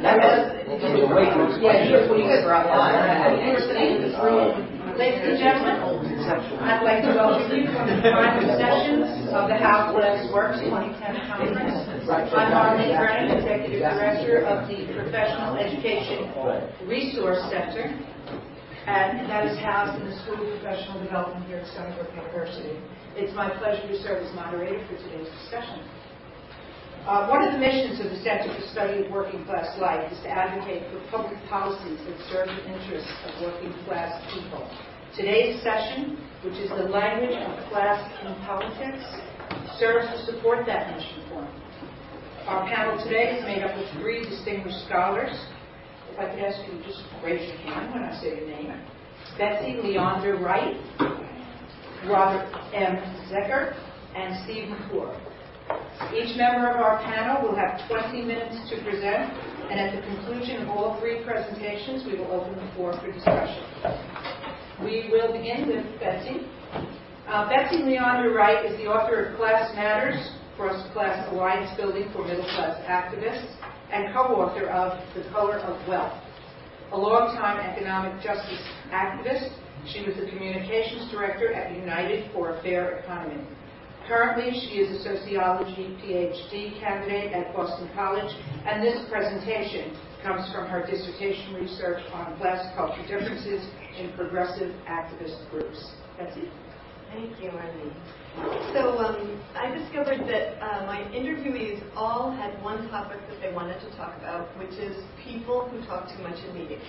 you guys were online. Ladies and gentlemen, I'd like to welcome you to the final sessions of the How Class Works 2010 conference. I'm Marlene Brennan, Executive Director of the Professional Education Resource Center, and that is housed in the School of Professional Development here at Stony Brook University. It's my pleasure to serve as moderator for today's discussion. One of the missions of the Center for Study of Working Class Life is to advocate for public policies that serve the interests of working class people. Today's session, which is the language of class in politics, serves to support that mission for me. Our panel today is made up of 3 distinguished scholars. If I could ask you to just raise your hand when I say your name. Betsy Leondra Wright, Robert M. Zecker, and Steve McClure. Each member of our panel will have 20 minutes to present, and at the conclusion of all 3 presentations, we will open the floor for discussion. We will begin with Betsy. Betsy Leondra Wright is the author of Class Matters, Cross-Class Alliance Building for Middle-Class Activists, and co-author of The Color of Wealth. A long-time economic justice activist, she was the communications director at United for a Fair Economy. Currently, she is a sociology PhD candidate at Boston College, and this presentation comes from her dissertation research on class culture differences in progressive activist groups. Betsy? Thank you, Arlene. So I discovered that my interviewees all had one topic that they wanted to talk about, which is people who talk too much in meetings.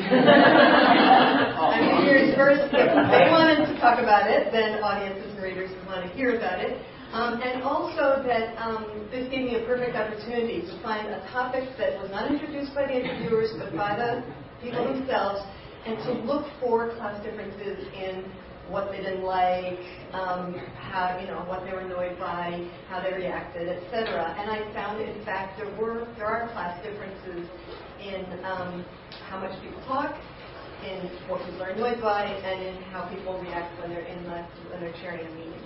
I figured first, if they wanted to talk about it, then audiences and readers would want to hear about it. And also that this gave me a perfect opportunity to find a topic that was not introduced by the interviewers, but by the people themselves, and to look for class differences in what they didn't like, how, what they were annoyed by, how they reacted, etc. And I found, in fact, there are class differences in how much people talk, in what people are annoyed by, and in how people react when they're chairing a meeting.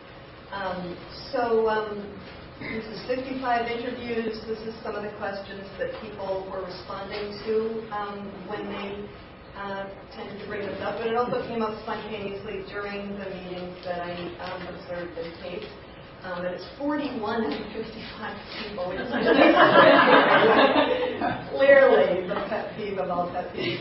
This is 55 interviews. This is some of the questions that people were responding to when they tended to bring this up, but it also came up spontaneously during the meetings that I observed and taped. And it's 41 out of 55 people, which is clearly the pet peeve of all pet peeves.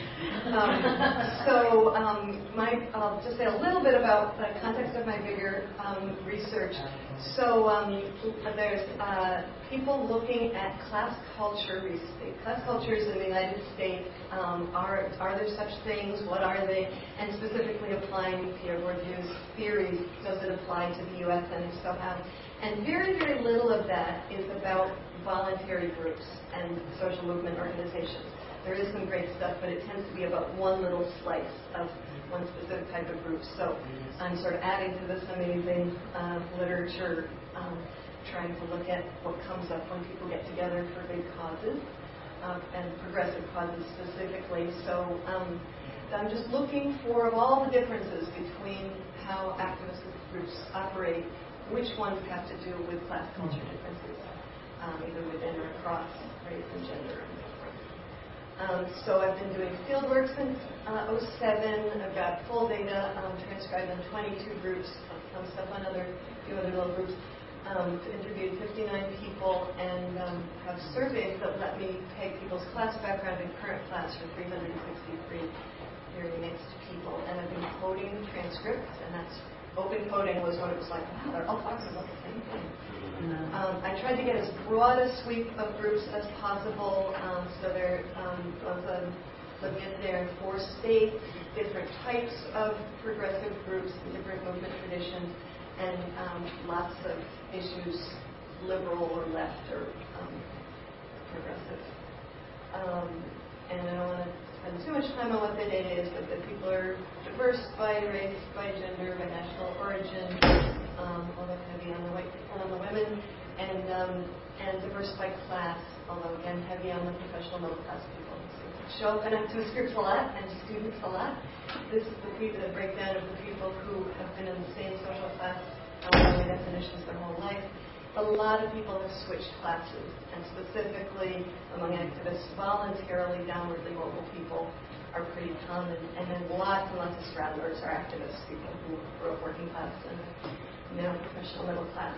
I'll just say a little bit about the context of my bigger research. So there's people looking at class culture recently. Class cultures in the United States, are there such things? What are they? And specifically applying Pierre Bourdieu's theories, does it apply to the U.S. and if so how? And very, very little of that is about voluntary groups and social movement organizations. There is some great stuff, but it tends to be about one little slice of one specific type of group. So I'm sort of adding to this amazing literature, trying to look at what comes up when people get together for big causes, and progressive causes specifically. So I'm just looking for, of all the differences between how activist groups operate, which ones have to do with class culture differences, either within or across race and gender and so forth. So I've been doing fieldwork since 2007. I've got full data transcribed in 22 groups, some stuff on a few other little groups. Interviewed 59 people and have surveys that let me peg people's class background and current class for 363 very mixed people. And I've been quoting transcripts, and that's open coding was when it was like, wow, they're all talking about the same thing. I tried to get as broad a sweep of groups as possible. So there was looking at their 4 states, different types of progressive groups, different movement traditions, and lots of issues, liberal or left or progressive. And I don't want to spend too much time on what the data is, but that people are diverse by race, by gender, by national origin, although heavy on the white people and the women, and diverse by class, although again heavy on the professional middle class people. So show up in activist groups a lot and students a lot. This is the breakdown of the people who have been in the same social class by definitions their whole life. a lot of people have switched classes, and specifically among activists, voluntarily downwardly mobile people are pretty common, and then lots and lots of straddlers are activists, people who grew up working class and now professional middle class.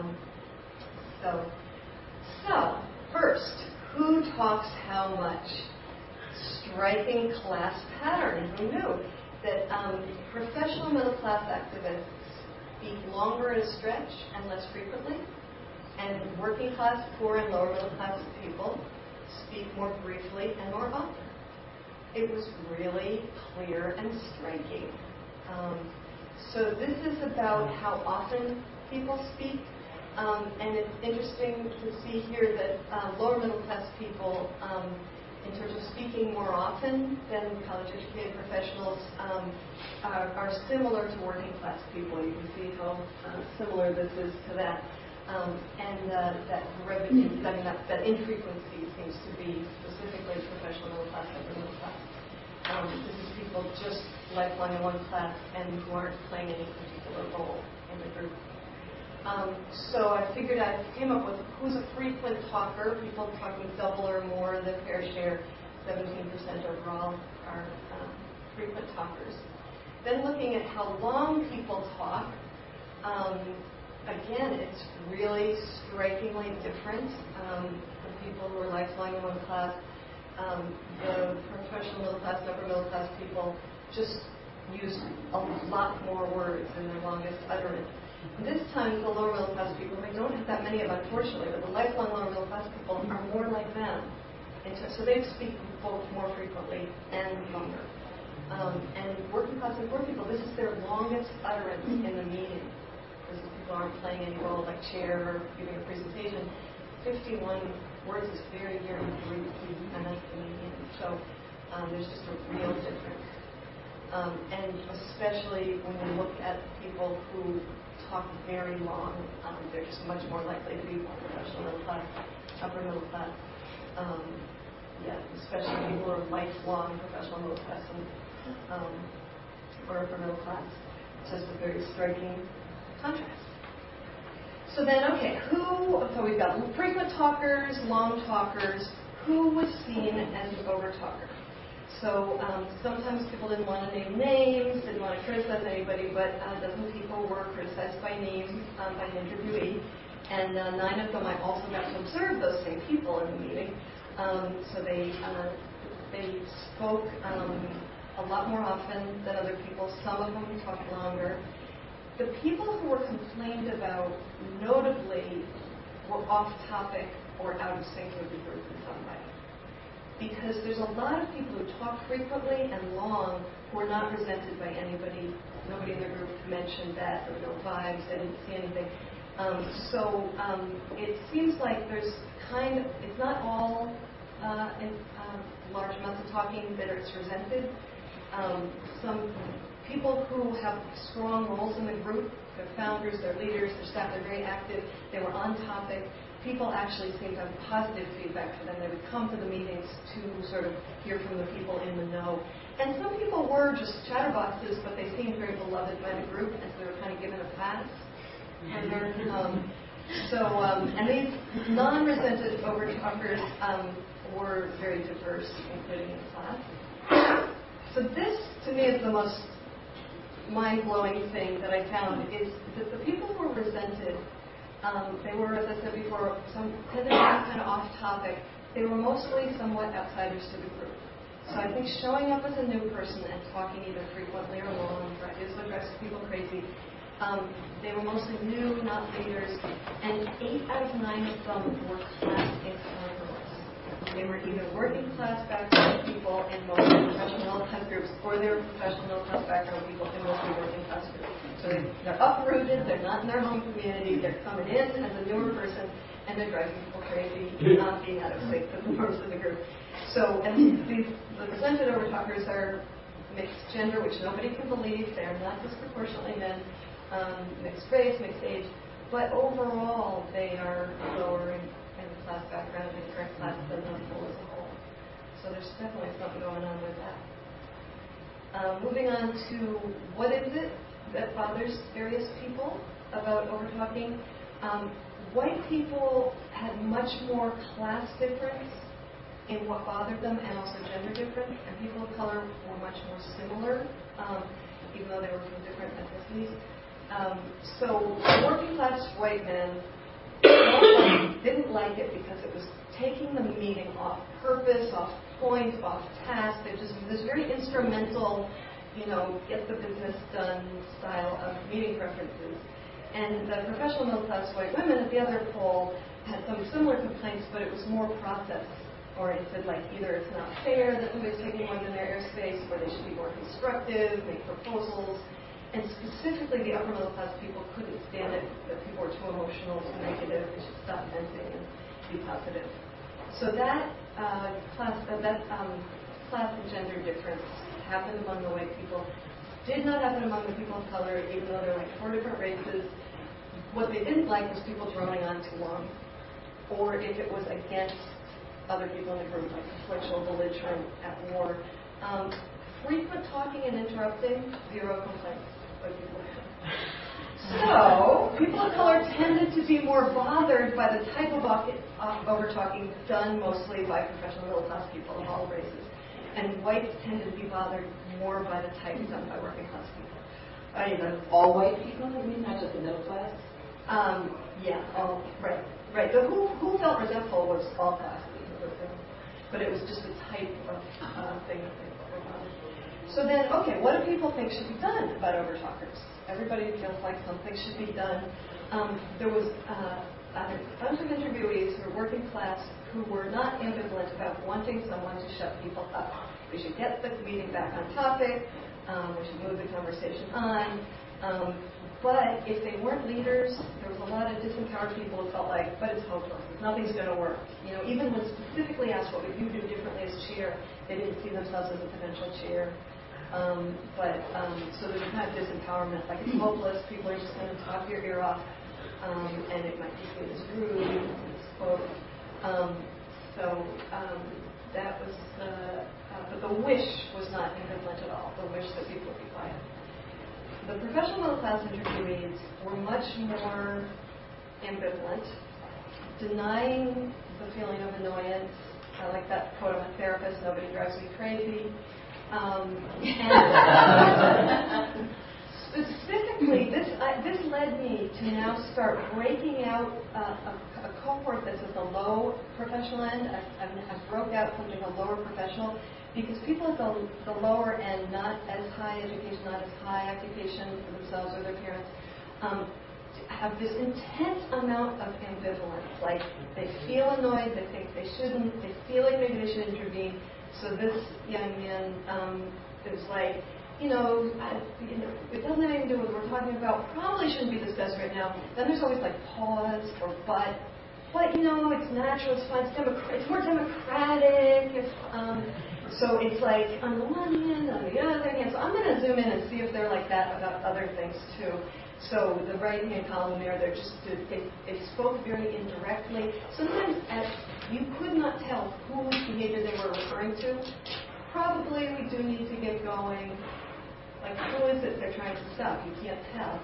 So first, who talks how much? Striking class pattern. Who knew that professional middle class activists speak longer at a stretch and less frequently, and working class, poor, and lower middle class people speak more briefly and more often. It was really clear and striking. So this is about how often people speak, and it's interesting to see here that lower middle class people, in terms of speaking more often than college-educated professionals, are similar to working class people. You can see how similar this is to that. And that revenue, that infrequency seems to be specifically professional middle class, upper middle class. This is people just lifelong in one class and who aren't playing any particular role in the group. So I figured I came up with who's a frequent talker, people talking double or more than fair share, 17% overall are frequent talkers. Then looking at how long people talk, again, it's really strikingly different. The people who are lifelong in one class, the professional middle class and upper middle class people just use a lot more words in their longest utterance. This time, the lower middle class people, we don't have that many of, unfortunately, but the lifelong lower middle class people are more like them. So they speak both more frequently and longer. And working class and poor people, this is their longest utterance in the meeting. Because people aren't playing any role like chair or giving a presentation. 51 words is very, very brief, and that's the median. So there's just a real difference. And especially when you look at people who talk very long, they're just much more likely to be professional middle class, upper middle class. Especially people who are lifelong professional middle class or upper middle class. It's just a very striking contrast. So then, so we've got frequent talkers, long talkers. Who was seen as an over-talker? So sometimes people didn't want to name names, didn't want to criticize anybody, but a dozen people were criticized by name by an interviewee, and 9 of them I also got to observe those same people in the meeting. So they spoke a lot more often than other people. Some of them talked longer. The people who were complained about, notably, were off topic or out of sync with the group in some way. Because there's a lot of people who talk frequently and long who are not resented by anybody. Nobody in their group mentioned that. There were no vibes. They didn't see anything. So it seems like there's it's not all in large amounts of talking that it's resented. Some people who have strong roles in the group, they're founders, they're leaders, their staff, they're very active, they were on topic. People actually seemed to have positive feedback for them. They would come to the meetings to sort of hear from the people in the know. And some people were just chatterboxes, but they seemed very beloved by the group, and so they were kind of given a pass. And these non-resented over-talkers were very diverse, including in class. So this, to me, is the most mind-blowing thing that I found, is that the people who were resented, they were, as I said before, some tended to be kind of off-topic. They were mostly somewhat outsiders to the group. So I think showing up as a new person and talking either frequently or long is what drives people crazy. They were mostly new, not leaders, and 8 out of 9 of them were class incompetents. They were either working class background people in mostly professional middle class groups, or they were professional middle class background people in mostly working class groups. So they're uprooted, they're not in their home community, they're coming in as a newer person, and they're driving people crazy, not being out of sync with the norms of the group. So, and the resented overtalkers are mixed gender, which nobody can believe. They are not disproportionately men, mixed race, mixed age, but overall they are lower in class background and current class than the whole as a whole. So there's definitely something going on with that. Moving on to what is it that bothers various people about overtalking. white people had much more class difference in what bothered them and also gender difference, and people of color were much more similar, even though they were from different ethnicities. So working class white men didn't like it because it was taking the meeting off purpose, off point, off task. There just was this very instrumental, get the business done style of meeting preferences. And the professional middle class white women at the other pole had some similar complaints, but it was more process oriented, like either it's not fair that somebody's taking more than their airspace, or they should be more constructive, make proposals. And specifically, the upper middle class people couldn't stand it that people were too emotional, too negative, they should stop venting and be positive. So that class and gender difference happened among the white people. Did not happen among the people of color, even though they're like 4 different races. What they didn't like was people droning on too long, or if it was against other people in the group, like conflictual, belligerent, at war. Frequent talking and interrupting, 0 complaints by people of color. So, people of color tended to be more bothered by the type of over-talking done mostly by professional middle-class people of all races. And whites tended to be bothered more by the type done by working-class people. All white people, you mean, not just the middle class? Yeah, right. The who felt resentful was all classes. But it was just a type of thing that they were on. So then, okay, what do people think should be done about overtalkers? Everybody feels like something should be done. There was a bunch of interviewees who were working class who were not ambivalent about wanting someone to shut people up. We should get the meeting back on topic. We should move the conversation on. But if they weren't leaders, there was a lot of disempowered people who felt like, but it's hopeless. Nothing's going to work. Even when specifically asked what would you do differently as chair, they didn't see themselves as a potential chair. So there's a kind of disempowerment, like it's hopeless. People are just going to talk your ear off, and it might be seen as rude, misquote. That was, but the wish was not ambivalent at all. The wish that people would be quiet. The professional middle class interviewees were much more ambivalent, denying the feeling of annoyance. I like that quote of a therapist, nobody drives me crazy. And specifically, this led me to now start breaking out a cohort that's at the low professional end. I broke out something called lower professional, because people at the lower end, not as high education, not as high occupation for themselves or their parents, have this intense amount of ambivalence. Like, they feel annoyed, they think they shouldn't, they feel like maybe they should intervene. So this young man is like, it doesn't have anything to do with what we're talking about, probably shouldn't be discussed right now. Then there's always like pause or but it's natural, it's fine, it's more democratic. So it's like, on the one hand, on the other hand. So I'm going to zoom in and see if they're like that about other things too. So the right-hand column there, they spoke very indirectly. Sometimes you could not tell whose behavior they were referring to. Probably we do need to get going. Like, who is it they're trying to stop? You can't tell.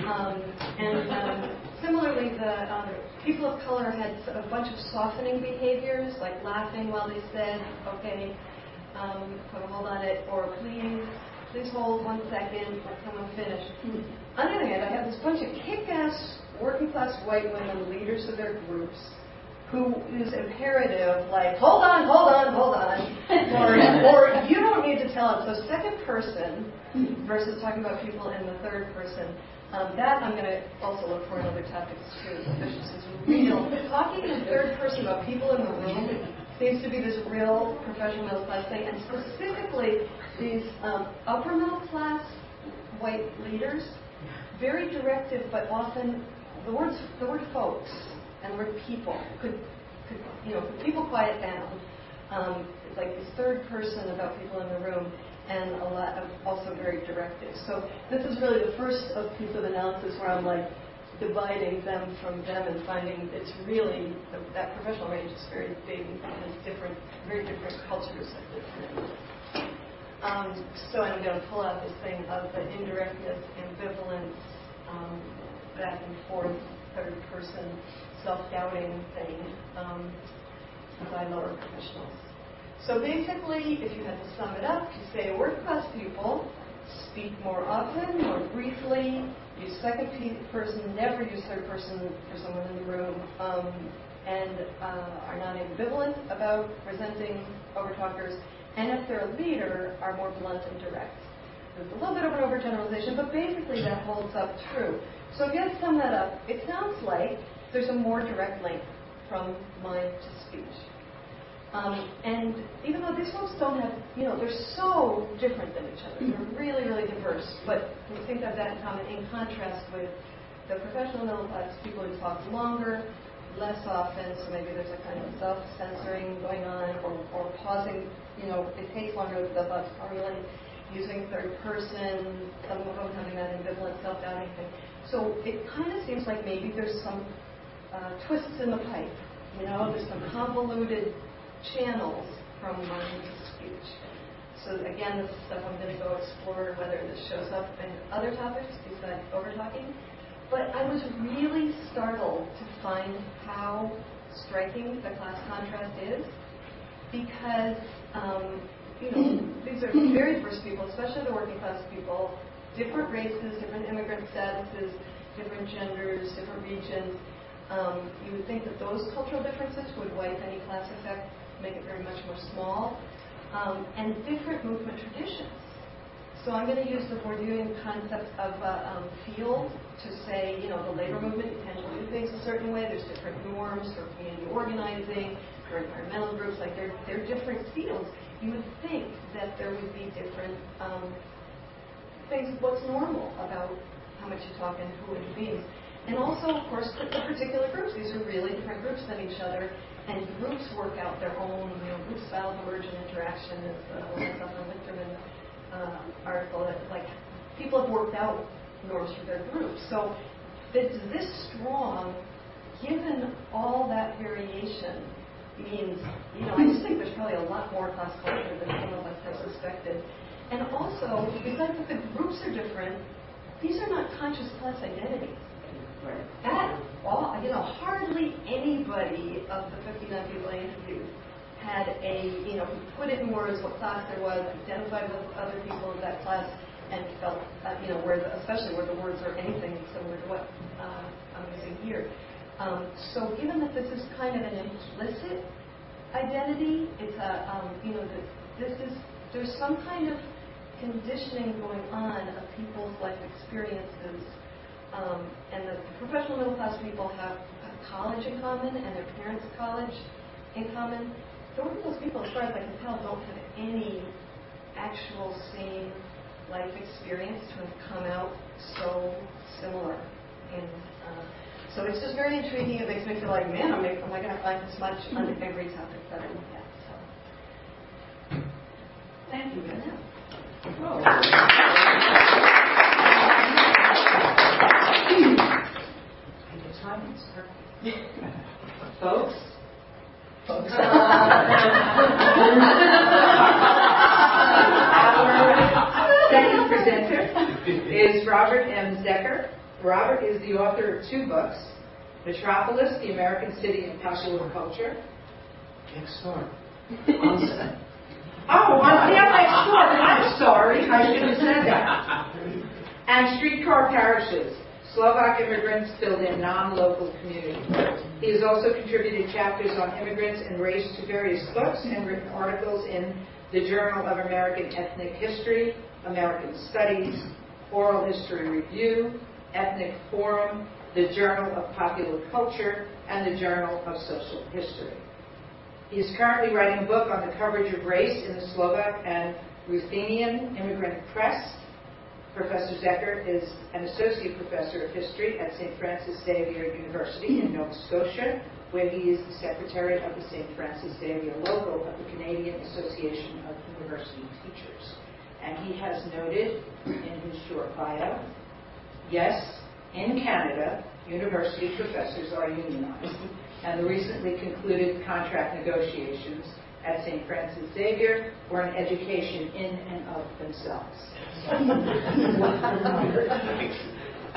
Similarly, the people of color had a bunch of softening behaviors, like laughing while they said, okay, put a hold on it, or please hold 1 second, let someone finish. On the other hand, I have this bunch of kick-ass working-class white women, leaders of their groups, who is imperative, like, hold on, or you don't need to tell it. So second person versus talking about people in the third person. That I'm going to also look for in other topics too. Efficiency is real. Talking in third person about people in the room seems to be this real professional middle class thing, and specifically these upper middle class white leaders, very directive, but often the word folks and the word people could people quiet down. It's like this third person about people in the room, and a lot of also very directive. So this is really the first of piece of analysis where I'm like dividing them from them and finding it's really that professional range is very big and has very different cultures at this end. So I'm going to pull out this thing of the indirectness, ambivalence, back and forth, third-person self-doubting thing by lower professionals. So basically, if you had to sum it up, you say working class people speak more often, more briefly, use second person, never use third person for someone in the room, and are not ambivalent about resenting overtalkers, and if they're a leader, are more blunt and direct. There's a little bit of an overgeneralization, but basically that holds up true. So if you had to sum that up, it sounds like there's a more direct link from mind to speech. And even though these folks don't have, they're so different than each other. They're really, really diverse, but we seem to have that in common, in contrast with the professional middle class people who talk longer, less often, so maybe there's a kind of self-censoring going on, or pausing, it takes longer for the thoughts to formulate, using third person, some of them having that ambivalent self-doubting thing. So it kind of seems like maybe there's some twists in the pipe, there's some convoluted channels from mind to speech. So again, this is stuff I'm going to go explore, whether this shows up in other topics besides overtalking. But I was really startled to find how striking the class contrast is, because these are very diverse people, especially the working class people, different races, different immigrant statuses, different genders, different regions. You would think that those cultural differences would wipe any class effect, make it very much more small, and different movement traditions. So I'm going to use the Bourdieuian concept of field to say, the labor movement, you tend to do things a certain way. There's different norms for community organizing, for environmental groups. Like they're different fields. You would think that there would be different things. What's normal about how much you talk and who intervenes, and also, of course, the particular groups. These are really different groups than each other. And groups work out their own, group style of emergent interaction. Is the stuff on Lichterman article that people have worked out norms for their groups. So this strong, given all that variation, means I just think there's probably a lot more class culture than some of us have suspected. And also, besides that the groups are different, these are not conscious class identities. At all, hardly anybody of the 59 people I interviewed had put it in words what class there was, identified with other people of that class, and felt, especially where the words are anything similar to what I'm using here. So given that this is kind of an implicit identity, it's there's some kind of conditioning going on of people's life experiences. And the professional middle class people have college in common and their parents' college in common. The working class people, as far as I can tell, don't have any actual same life experience to have come out so similar. So it's just very intriguing. It makes me feel like, man, am I going to find this much on every topic that I look at? So, thank you, Vanessa. Folks. Our second presenter is Robert M. Zecker. Robert is the author of 2 books, Metropolis, The American City and Popular Culture. Next door. Next door. I'm sorry. I should have said that. And Streetcar Parishes, Slovak immigrants build in non-local communities. He has also contributed chapters on immigrants and race to various books and written articles in the Journal of American Ethnic History, American Studies, Oral History Review, Ethnic Forum, the Journal of Popular Culture, and the Journal of Social History. He is currently writing a book on the coverage of race in the Slovak and Ruthenian immigrant press. Professor Zecker is an associate professor of history at St. Francis Xavier University in Nova Scotia, where he is the secretary of the St. Francis Xavier logo of the Canadian Association of University Teachers. And he has noted in his short bio, yes, in Canada, university professors are unionized, and the recently concluded contract negotiations at St. Francis Xavier were an education in and of themselves.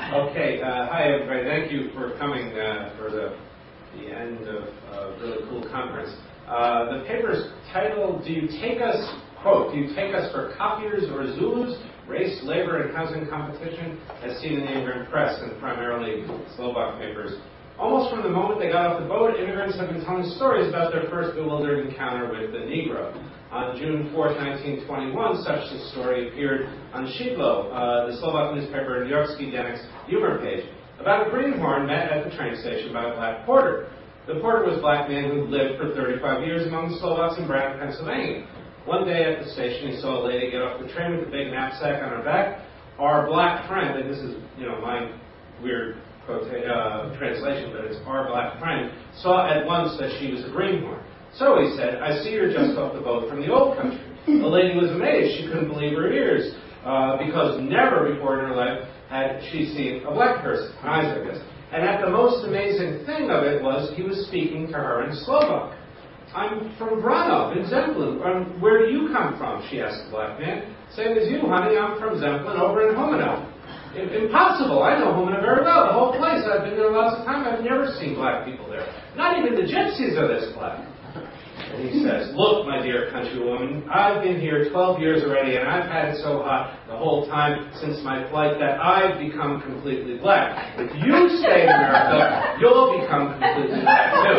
Okay, hi everybody. Thank you for coming for the end of a really cool conference. The paper's title, do you take us for copiers or Zulus? Race, labor, and housing competition, as seen in the immigrant press and primarily Slovak papers. Almost from the moment they got off the boat, immigrants have been telling stories about their first bewildered encounter with the Negro. On June 4, 1921, such a story appeared on Szydło, the Slovak newspaper Newyorski Denek's humor page, about a greenhorn met at the train station by a black porter. The porter was a black man who lived for 35 years among the Slovaks in Brandon, Pennsylvania. One day at the station, he saw a lady get off the train with a big knapsack on her back. Our black friend, and this is, my weird translation, but it's our black friend, saw at once that she was a greenhorn. So he said, I see you're just off the boat from the old country. The lady was amazed. She couldn't believe her ears, because never before in her life had she seen a black person, eyes, I guess. And at the most amazing thing of it was he was speaking to her in Slovak. I'm from Vranov in Zemplin. Where do you come from? She asked the black man. Same as you, honey. I'm from Zemplin over in Homino. Impossible. I know Homino very well. The whole place. I've been there lots of times. I've never seen black people there. Not even the gypsies are this black. And he says, look, my dear countrywoman, I've been here 12 years already, and I've had it so hot the whole time since my flight that I've become completely black. If you stay in America, you'll become completely black, too.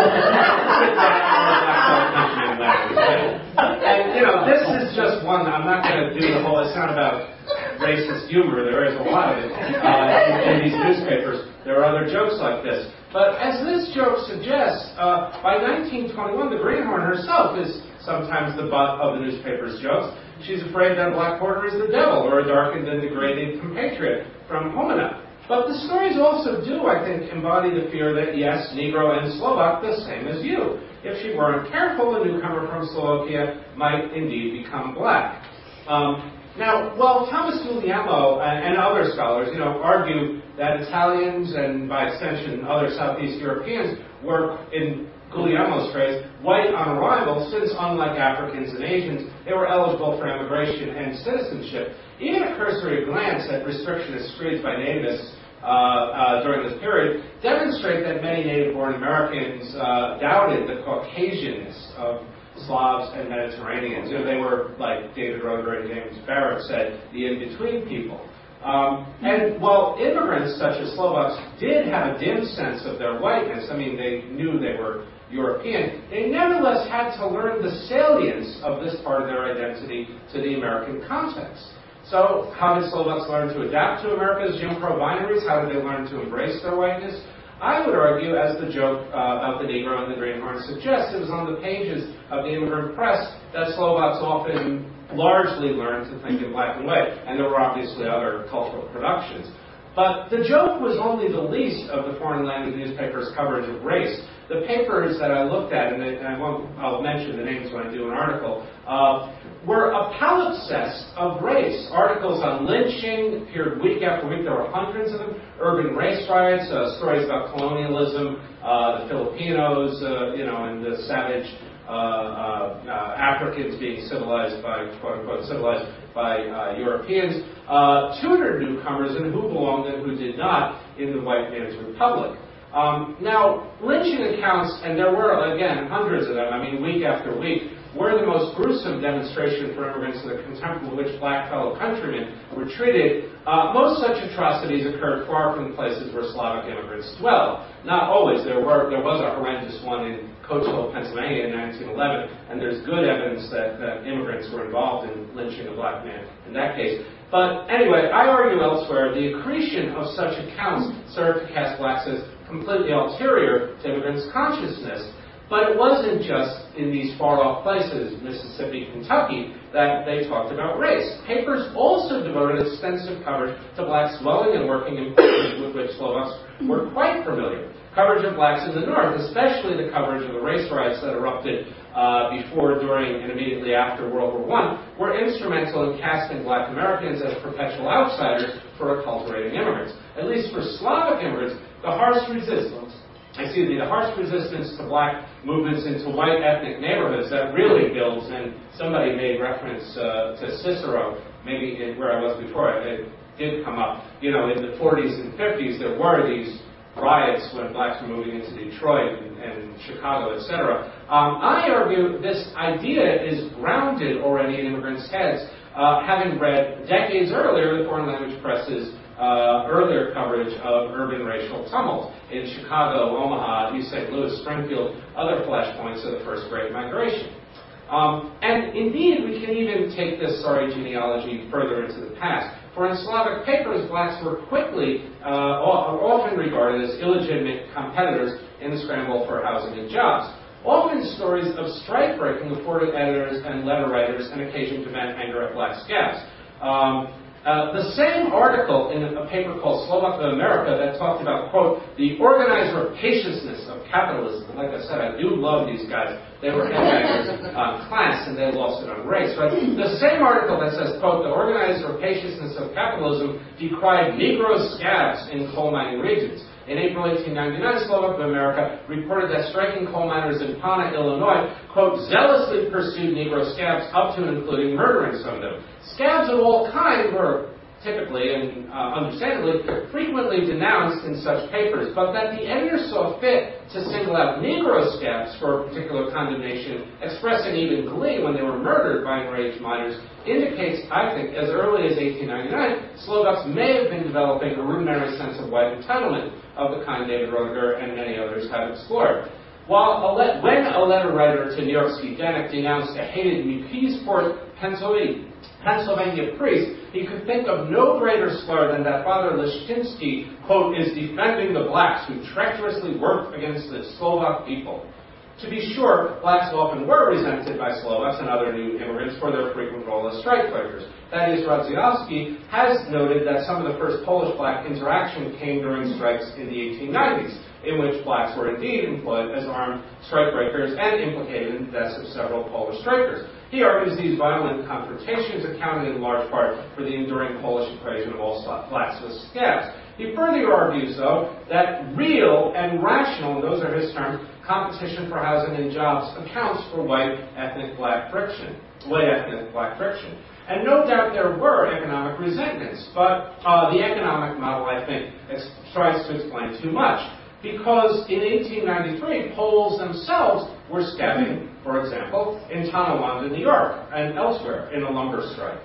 And, this is just one. I'm not going to do the whole, it's not about racist humor. There is a lot of it in these newspapers. There are other jokes like this. But as this joke suggests, by 1921, the greenhorn herself is sometimes the butt of the newspaper's jokes. She's afraid that a black porter is the devil or a darkened and degraded compatriot from Homina. But the stories also do, I think, embody the fear that, yes, Negro and Slovak, the same as you. If she weren't careful, a newcomer from Slovakia might indeed become black. Now, while Thomas Guglielmo and other scholars, argue that Italians and, by extension, other Southeast Europeans were, in Guglielmo's phrase, white on arrival, since, unlike Africans and Asians, they were eligible for immigration and citizenship. Even a cursory glance at restrictionist screeds by nativists during this period demonstrate that many native-born Americans doubted the Caucasianness of Slavs and Mediterraneans. They were, like David Roeder and James Barrett said, the in-between people. And while immigrants such as Slovaks did have a dim sense of their whiteness, they knew they were European, they nevertheless had to learn the salience of this part of their identity to the American context. So how did Slovaks learn to adapt to America's Jim Crow binaries? How did they learn to embrace their whiteness? I would argue, as the joke about the Negro and the greenhorn suggests, it was on the pages of the immigrant press that Slovaks often largely learned to think in black and white, and there were obviously other cultural productions. But the joke was only the least of the foreign language newspapers' coverage of race. The papers that I looked at, and I'll mention the names when I do an article, were a palimpsest of race. Articles on lynching appeared week after week. There were hundreds of them. Urban race riots, stories about colonialism, the Filipinos, and the savage Africans being civilized by, quote-unquote, civilized by Europeans, tutored newcomers in who belonged and who did not in the white man's republic. Now, lynching accounts, and there were, again, hundreds of them, week after week, were the most gruesome demonstration for immigrants of the contempt with which black fellow countrymen were treated. Most such atrocities occurred far from the places where Slavic immigrants dwelled. Not always. There was a horrendous one in Coatesville, Pennsylvania in 1911, and there's good evidence that immigrants were involved in lynching a black man in that case. But anyway, I argue elsewhere the accretion of such accounts served to cast blacks as completely ulterior to immigrants' consciousness. But it wasn't just in these far-off places, Mississippi, Kentucky, that they talked about race. Papers also devoted extensive coverage to blacks dwelling and working in places with which Slovaks were quite familiar. Coverage of blacks in the North, especially the coverage of the race riots that erupted before, during, and immediately after World War I, were instrumental in casting black Americans as perpetual outsiders for acculturating immigrants. At least for Slavic immigrants, the harsh resistance to black movements into white ethnic neighborhoods that really builds, and somebody made reference to Cicero, maybe where I was before, did come up. In the 40s and 50s, there were these riots when blacks were moving into Detroit and Chicago, etc. I argue this idea is grounded already in immigrants' heads, having read decades earlier the Foreign Language Press's earlier coverage of urban racial tumult in Chicago, Omaha, East St. Louis, Springfield, other flashpoints of the First Great Migration. And indeed, we can even take this sorry genealogy further into the past. For in Slavic papers, blacks were quickly often regarded as illegitimate competitors in the scramble for housing and jobs. Often stories of strike breaking afforded editors and letter writers an occasion to vent anger at black scabs. The same article in a paper called Slovak of America that talked about, quote, the organized rapaciousness of capitalism. And like I said, I do love these guys. They were headbangers on class and they lost it on race. Right? The same article that says, quote, the organized rapaciousness of capitalism decried Negro scabs in coal mining regions. In April 1899, Slovak of America reported that striking coal miners in Pana, Illinois, quote, zealously pursued Negro scabs up to and including murdering some of them. Scabs of all kinds were typically and understandably frequently denounced in such papers, but that the editor saw fit to single out Negro scabs for a particular condemnation, expressing even glee when they were murdered by enraged miners, indicates, I think, as early as 1899, Slovaks may have been developing a rudimentary sense of white entitlement of the kind David Roediger and many others have explored. When a letter writer to New Yorkski Danik denounced a hated McKeesport, Pennsylvania priest, he could think of no greater slur than that Father Leszczynski, quote, is defending the blacks who treacherously worked against the Slovak people. To be sure, blacks often were resented by Slovaks and other new immigrants for their frequent role as strike breakers. Thaddeus Radziowski has noted that some of the first Polish-black interaction came during strikes in the 1890s, in which blacks were indeed employed as armed strike breakers and implicated in the deaths of several Polish strikers. He argues these violent confrontations accounted in large part for the enduring Polish equation of all blacks with scabs. He further argues, though, that real and rational, and those are his terms, competition for housing and jobs accounts for white ethnic black friction. And no doubt there were economic resentments, but the economic model, I think, tries to explain too much. Because in 1893, Poles themselves were scabbing, for example, in Tonawanda, New York, and elsewhere in a lumber strike.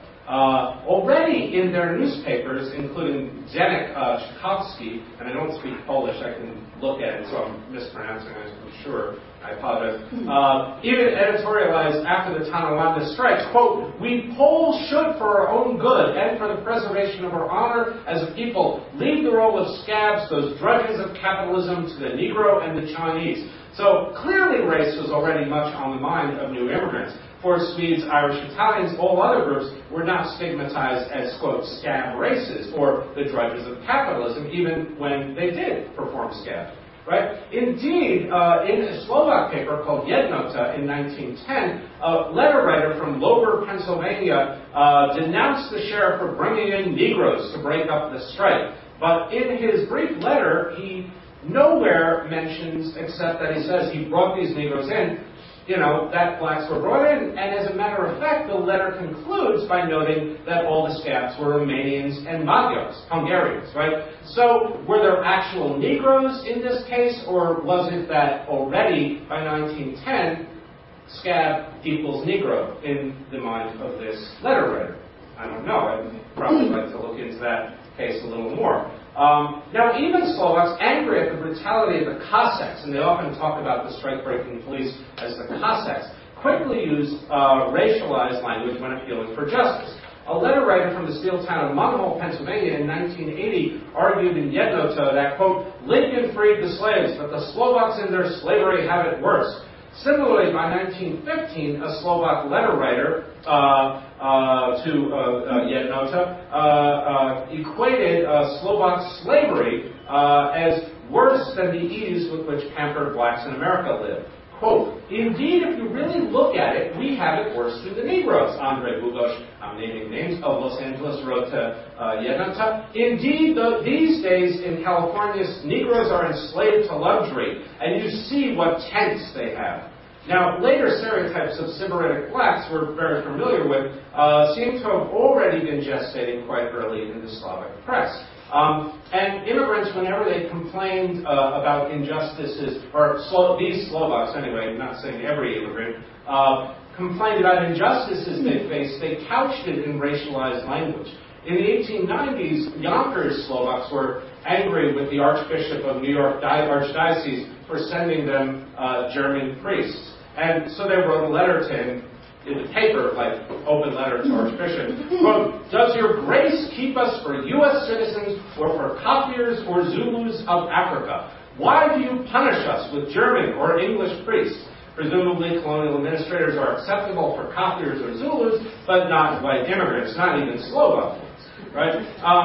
Already in their newspapers, including Dziennik Czechowski, and I don't speak Polish, I can look at it, so I'm mispronouncing it, I'm sure. I apologize. Even editorialized after the Tonawanda strike, quote, we Poles should, for our own good and for the preservation of our honor as a people, leave the role of scabs, those drudges of capitalism, to the Negro and the Chinese. So clearly race was already much on the mind of new immigrants. For Swedes, Irish, Italians, all other groups were not stigmatized as, quote, scab races or the drudges of capitalism, even when they did perform scab. Right? Indeed, in a Slovak paper called Jednota in 1910, a letter writer from Lober, Pennsylvania, denounced the sheriff for bringing in Negroes to break up the strike. But in his brief letter, he nowhere mentions, except that he says he brought these Negroes in, that blacks were brought in, and as a matter of fact, the letter concludes by noting that all the scabs were Romanians and Magyars, Hungarians, right? So, were there actual Negroes in this case, or was it that already by 1910, scab equals Negro in the mind of this letter writer? I don't know. I'd probably like to look into that case a little more. Now, even Slovaks, angry at the brutality of the Cossacks, and they often talk about the strike-breaking police as the Cossacks, quickly used racialized language when appealing for justice. A letter writer from the steel town of Munhall, Pennsylvania in 1980 argued in Jednota that, quote, Lincoln freed the slaves, but the Slovaks in their slavery have it worse. Similarly, by 1915, a Slovak letter writer to Jednota equated Slovak slavery as worse than the ease with which pampered blacks in America live. Quote, indeed, if you really look at it, we have it worse than the Negroes, Andre Bugosh, I'm naming names, of Los Angeles wrote to Jednota. Indeed, these days in California, Negroes are enslaved to luxury, and you see what tents they have. Now, later stereotypes of Sybaritic blacks we're very familiar with seem to have already been gestating quite early in the Slavic press. And immigrants, whenever they complained about injustices, or these Slovaks anyway, I'm not saying every immigrant, complained about injustices they faced, they couched it in racialized language. In the 1890s, Yonkers Slovaks were angry with the Archbishop of New York Archdiocese for sending them German priests. And so they wrote a letter to him in the paper, like open letter to Archbishop. Quote, "Does your grace keep us for U.S. citizens or for Kafirs or Zulus of Africa? Why do you punish us with German or English priests? Presumably colonial administrators are acceptable for Kafirs or Zulus, but not white immigrants, not even Slovak ones." Right?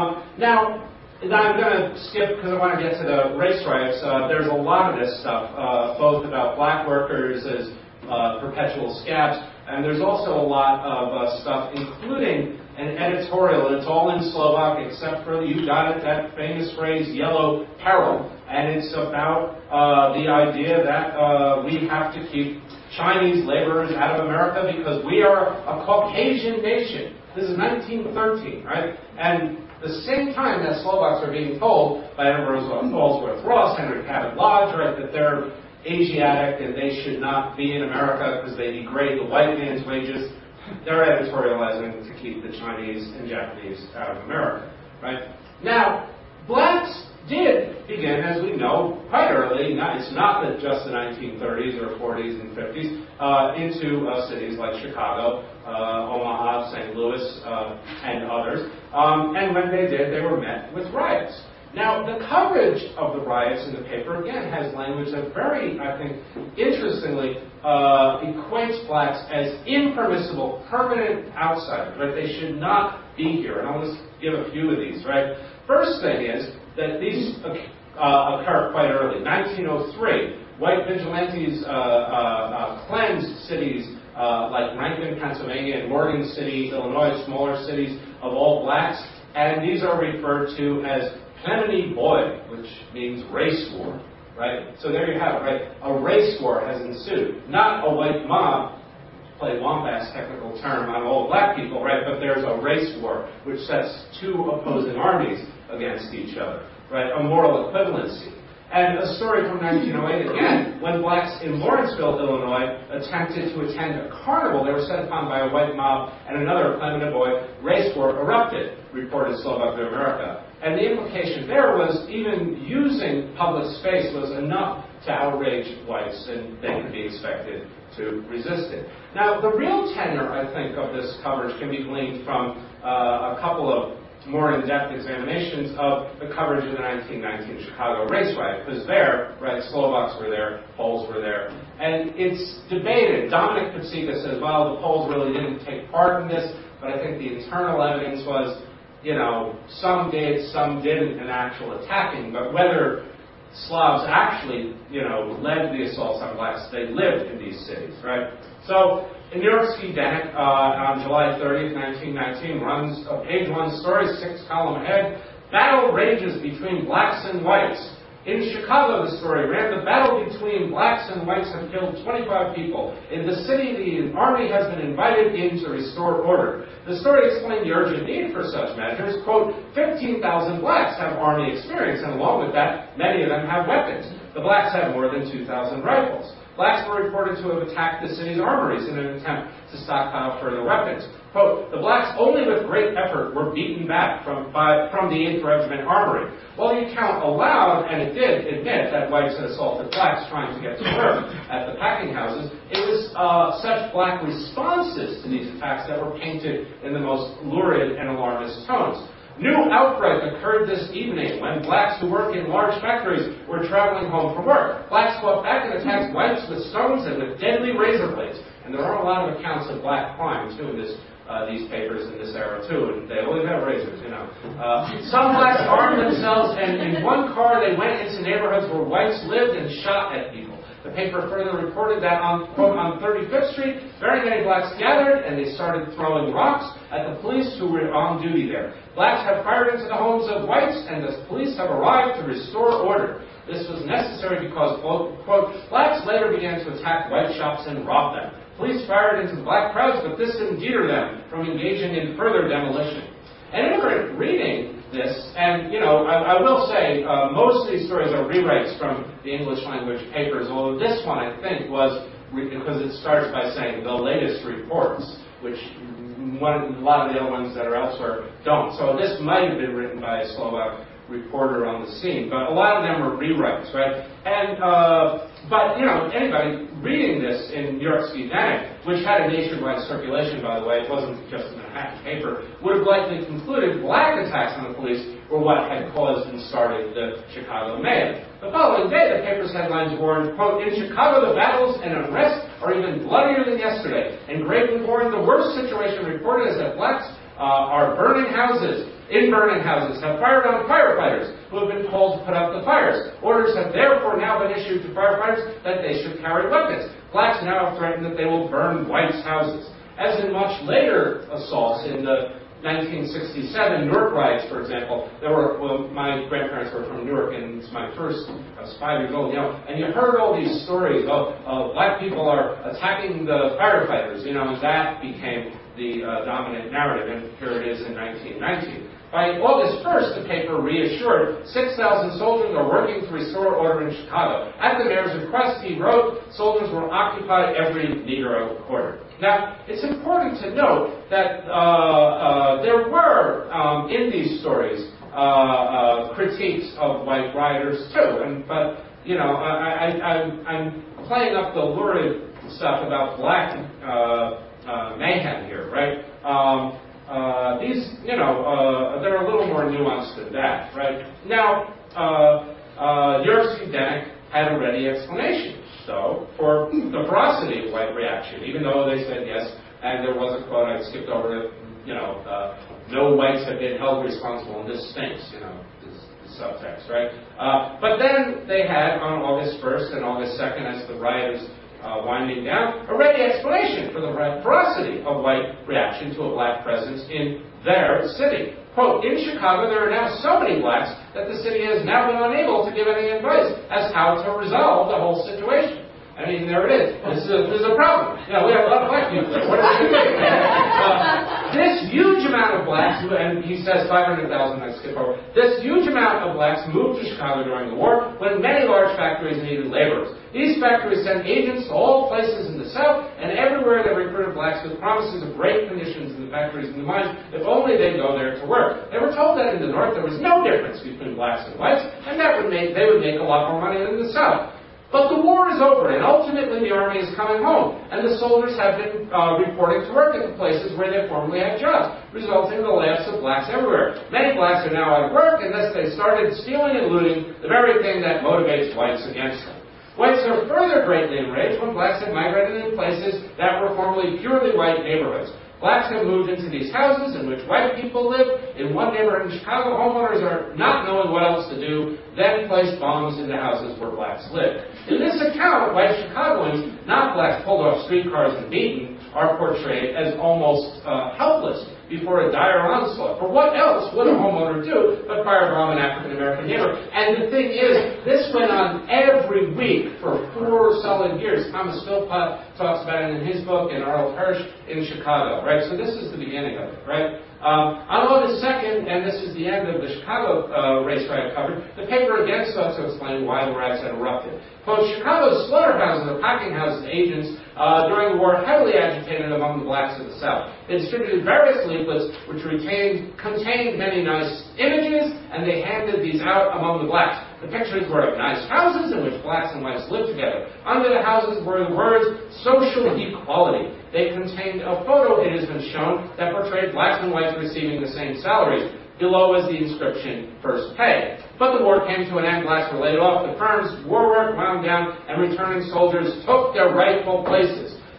Now, I'm going to skip because I want to get to the race riots. There's a lot of this stuff, both about black workers as perpetual scabs, and there's also a lot of stuff, including an editorial, and it's all in Slovak except for, you got it, that famous phrase, yellow peril. And it's about the idea that we have to keep Chinese laborers out of America because we are a Caucasian nation. This is 1913, right? And the same time that Slovaks are being told by Emperor Ellsworth Ross, Henry Cabot Lodge, right, that they're Asiatic and they should not be in America because they degrade the white man's wages, they're editorializing to keep the Chinese and Japanese out of America, right? Now, blacks did begin, as we know, quite early, it's not that just the 1930s or 40s and 50s, into cities like Chicago, Omaha, St. Louis, and others. And when they did, they were met with riots. Now, the coverage of the riots in the paper, again, has language that very, I think, interestingly, equates blacks as impermissible, permanent outsiders, right? They should not be here. And I'll just give a few of these, right? First thing is that these occur quite early. 1903, white vigilantes cleansed cities like Rankin, Pennsylvania, and Morgan City, Illinois, smaller cities of all blacks, and these are referred to as Plenty Boy, which means race war, right? So there you have it, right? A race war has ensued. Not a white mob, play Wombat's technical term on all black people, right? But there's a race war, which sets two opposing armies against each other, right? A moral equivalency. And a story from 1908 again, when blacks in Lawrenceville, Illinois, attempted to attend a carnival, they were set upon by a white mob and another Plenty Boy. Race war erupted, reported Slovak of America. And the implication there was even using public space was enough to outrage whites, and they could be expected to resist it. Now, the real tenor, I think, of this coverage can be gleaned from a couple of more in-depth examinations of the coverage of the 1919 Chicago race riot, because there, right, Slovaks were there, Poles were there, and it's debated. Dominic Patsiga says, well, the Poles really didn't take part in this, but I think the internal evidence was, you know, some did, some didn't in actual attacking, but whether Slavs actually, you know, led the assaults on blacks, they lived in these cities, right? So, New York Dennett, on July 30th, 1919, runs a page one story, 6-column head. Battle rages between blacks and whites. In Chicago, the story ran, the battle between blacks and whites have killed 25 people. In the city, the army has been invited in to restore order. The story explained the urgent need for such measures. Quote, 15,000 blacks have army experience, and along with that, many of them have weapons. The blacks have more than 2,000 rifles. Blacks were reported to have attacked the city's armories in an attempt to stockpile further weapons. Quote, the blacks only with great effort were beaten back from the 8th Regiment Armory. While the account allowed, and it did admit, that whites had assaulted blacks trying to get to work at the packing houses, it was such black responses to these attacks that were painted in the most lurid and alarmist tones. New outbreak occurred this evening when blacks who work in large factories were traveling home from work. Blacks fought back and attacked whites with stones and with deadly razor blades. And there are a lot of accounts of black crime, too, in these papers in this era, too, and they always have razors, you know. Some blacks armed themselves, and in one car they went into neighborhoods where whites lived and shot at people. The paper further reported that on 35th Street, very many blacks gathered and they started throwing rocks at the police who were on duty there. Blacks have fired into the homes of whites and the police have arrived to restore order. This was necessary because, quote, blacks later began to attack white shops and rob them. Police fired into the black crowds, but this didn't deter them from engaging in further demolition. An immigrant reading this, and, I will say, most of these stories are rewrites from the English language papers, although this one, I think, was, because it starts by saying the latest reports, which a lot of the other ones that are elsewhere don't. So this might have been written by a Slovak reporter on the scene, but a lot of them are rewrites, right? And, but, anybody reading this in New Yorkski Danik, which had a nationwide circulation, by the way, it wasn't just a Manhattan paper, would have likely concluded black attacks on the police were what had caused and started the Chicago mayhem. The following day, the paper's headlines warned, quote, in Chicago, the battles and unrest are even bloodier than yesterday. And gravely warned, the worst situation reported is that blacks are burning houses, have fired on firefighters who have been told to put out the fires. Orders have therefore now been issued to firefighters that they should carry weapons. Blacks now have threatened that they will burn whites' houses. As in much later assaults in the 1967 Newark riots, for example, my grandparents were from Newark, and it's my first, I was 5 years old, and you heard all these stories of black people are attacking the firefighters, and that became the dominant narrative, and here it is in 1919. By August 1st, the paper reassured 6,000 soldiers are working to restore order in Chicago. At the mayor's request, he wrote, soldiers will occupy every Negro quarter. Now, it's important to note that there were, in these stories, critiques of white rioters too. But I'm playing up the lurid stuff about black mayhem here, right? They're a little more nuanced than that, right? Now, New Yorkski Danik had a ready explanation, though, for the ferocity of white reaction, even though they said yes, and there was a quote I skipped over it, no whites have been held responsible, and this stinks, this subtext, right? But then they had, on August 1st and August 2nd, as the rioters winding down, a ready explanation for the ferocity of white reaction to a black presence in their city. Quote, in Chicago, there are now so many blacks that the city has now been unable to give any advice as how to resolve the whole situation. I mean, there it is. This is a problem. We have a lot of black people there. What are we going to do? This huge amount of blacks, and he says 500,000, I skip over, this huge amount of blacks moved to Chicago during the war when many large factories needed laborers. These factories sent agents to all places in the South, and everywhere they recruited blacks with promises of great conditions in the factories and the mines, if only they'd go there to work. They were told that in the North there was no difference between blacks and whites, and they would make a lot more money than the South. But the war is over, and ultimately the army is coming home, and the soldiers have been reporting to work at the places where they formerly had jobs, resulting in the layoffs of blacks everywhere. Many blacks are now out of work, and thus they started stealing and looting, the very thing that motivates whites against them. Whites are further greatly enraged when blacks have migrated into places that were formerly purely white neighborhoods. Blacks have moved into these houses in which white people live. In one neighborhood in Chicago, homeowners are not knowing what else to do, then place bombs into houses where blacks live. In this account, white Chicagoans, not blacks pulled off streetcars and beaten, are portrayed as almost helpless before a dire onslaught. For what else would a homeowner do but firebomb an African-American neighbor? And the thing is, this went on every week for 4 solid years. Thomas Philpott talks about it in his book, and Arnold Hirsch in Chicago, right? So this is the beginning of it, right? On August 2nd, and this is the end of the Chicago race riot coverage, the paper again sought to explain why the riots had erupted. Quote, Chicago's slaughterhouses or packing houses agents during the war heavily agitated among the blacks of the South. They distributed various leaflets which contained many nice images, and they handed these out among the blacks. The pictures were of nice houses in which blacks and whites lived together. Under the houses were the words, social equality. They contained a photo, it has been shown, that portrayed blacks and whites receiving the same salaries. Below was the inscription, first pay. But the war came to an end, blacks were laid off, the firms, war work wound down, and returning soldiers took their rightful places.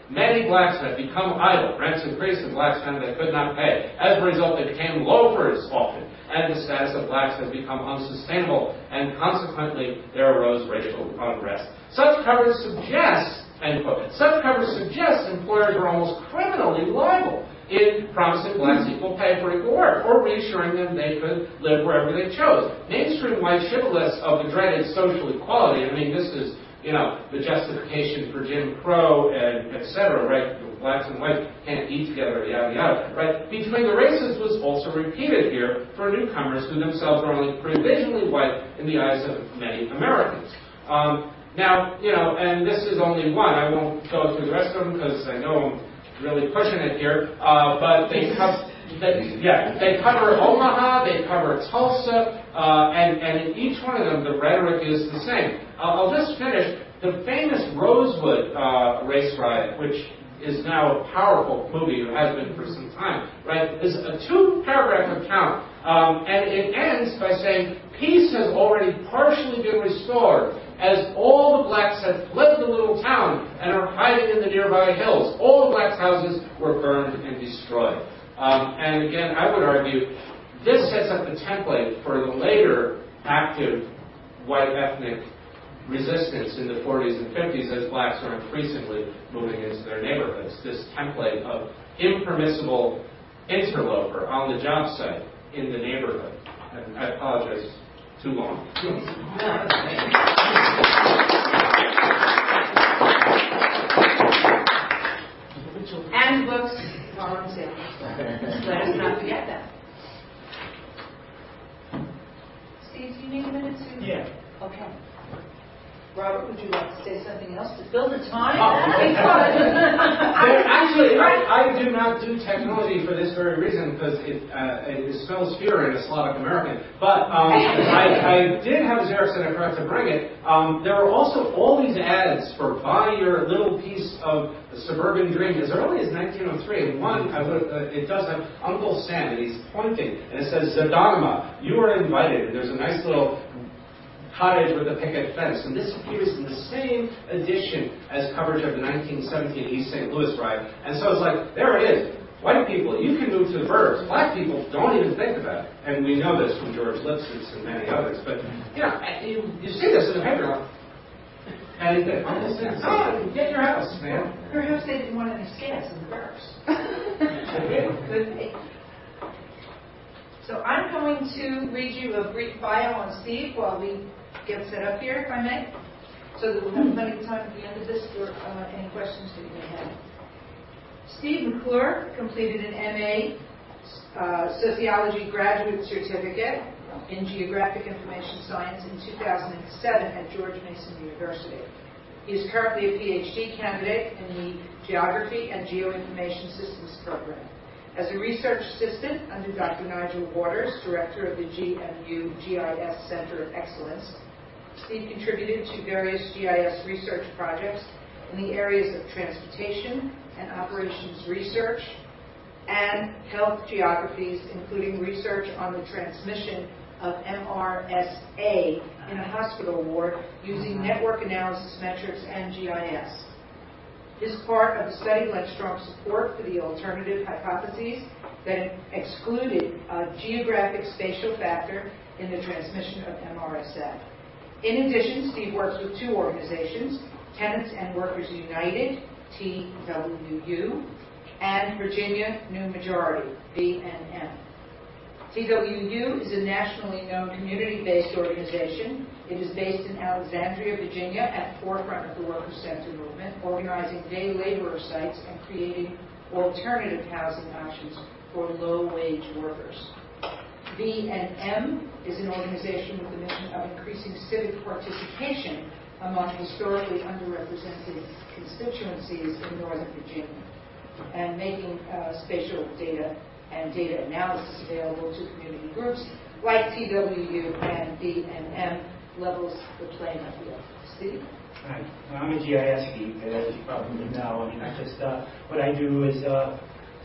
Many blacks had become idle. Rents increased and blacks found they could not pay. As a result, they became loafers often, and the status of blacks had become unsustainable, and consequently, there arose racial unrest. Such coverage suggests, end quote, such coverage suggests employers were almost criminally liable in promising blacks equal pay for equal work, or reassuring them they could live wherever they chose. Mainstream white shibboleths of the dreaded social equality, I mean, this is, the justification for Jim Crow and et cetera, right? Blacks and whites can't eat together, yada, yada, right? Between the races was also repeated here for newcomers who themselves were only provisionally white in the eyes of many Americans. Now, and this is only one. I won't go through the rest of them because I know I'm really pushing it here, but they cover Omaha, they cover Tulsa, and in each one of them the rhetoric is the same. I'll just finish. The famous Rosewood race riot, which is now a powerful movie, or has been for some time, right, is a 2-paragraph account, and it ends by saying, peace has already partially been restored, as all the blacks had fled the little town and are hiding in the nearby hills. All the blacks' houses were burned and destroyed. And again, I would argue, this sets up the template for the later active white ethnic resistance in the 40s and 50s as blacks are increasingly moving into their neighborhoods. This template of impermissible interloper on the job site in the neighborhood. And I apologize, too long. And books are on sale. Let us not forget that. Steve, do you need a minute to? Yeah. Okay. Robert, would you like to say something else to fill the time? Actually, I do not do technology for this very reason because it spells fear in a Slavic American. But I did have a Xerox and I forgot to bring it. There were also all these ads for buy your little piece of suburban dream as early as 1903. And one, it does have Uncle Sam, and he's pointing, and it says, Zadonima, you are invited. And there's a nice little cottage with a picket fence, and this appears in the same edition as coverage of the 1917 East St. Louis riot. And so it's like, there it is. White people, you can move to the burbs. Black people don't even think about it. And we know this from George Lipsitz and many others. But, you see this in the paper. And you think, get your house, man. Perhaps they didn't want any scams in the burbs. Could be. So I'm going to read you a brief bio on Steve while we get set up here, if I may, so that we'll have plenty of time at the end of this for any questions that you may have. Steve McClure completed an MA Sociology Graduate Certificate in Geographic Information Science in 2007 at George Mason University. He is currently a PhD candidate in the Geography and Geoinformation Systems program. As a research assistant under Dr. Nigel Waters, director of the GMU GIS Center of Excellence, Steve contributed to various GIS research projects in the areas of transportation and operations research and health geographies, including research on the transmission of MRSA in a hospital ward using network analysis metrics and GIS. This part of the study lent strong support for the alternative hypotheses that excluded a geographic spatial factor in the transmission of MRSA. In addition, Steve works with 2 organizations, Tenants and Workers United, TWU, and Virginia New Majority, VNM. TWU is a nationally known community-based organization. It is based in Alexandria, Virginia, at the forefront of the Worker Center movement, organizing day laborer sites and creating alternative housing options for low-wage workers. VNM is an organization with the mission of increasing civic participation among historically underrepresented constituencies in Northern Virginia and making spatial data and data analysis available to community groups like TWU and VNM levels the playing field. Steve? Hi, I'm a GIS geek, as you probably know. I mean, what I do is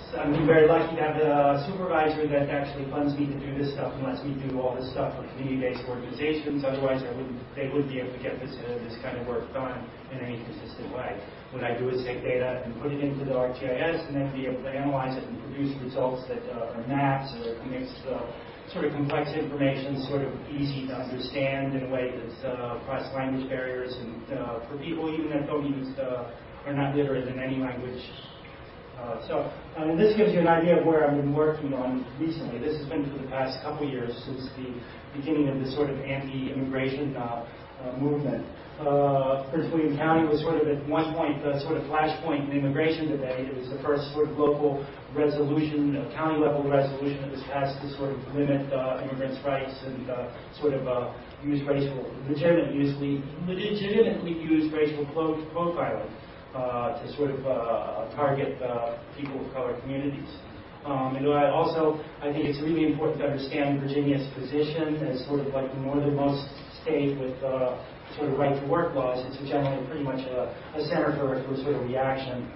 I'm very lucky to have a supervisor that actually funds me to do this stuff and lets me do all this stuff for community-based organizations. Otherwise, they wouldn't be able to get this kind of work done in any consistent way. What I do is take data and put it into the ArcGIS and then be able to analyze it and produce results that are maps or mixed sort of complex information, sort of easy to understand in a way that's across language barriers and for people even that don't use are not literate in any language. And this gives you an idea of where I've been working on recently. This has been for the past couple years since the beginning of the sort of anti-immigration movement. Prince William County was sort of at one point the sort of flashpoint in immigration debate. It was the first sort of local resolution, county level resolution that was passed to sort of limit immigrants' rights and sort of legitimately use racial profiling. To sort of target people of color communities. And I think it's really important to understand Virginia's position as sort of like the northernmost state with sort of right to work laws. It's generally pretty much a center for sort of reaction.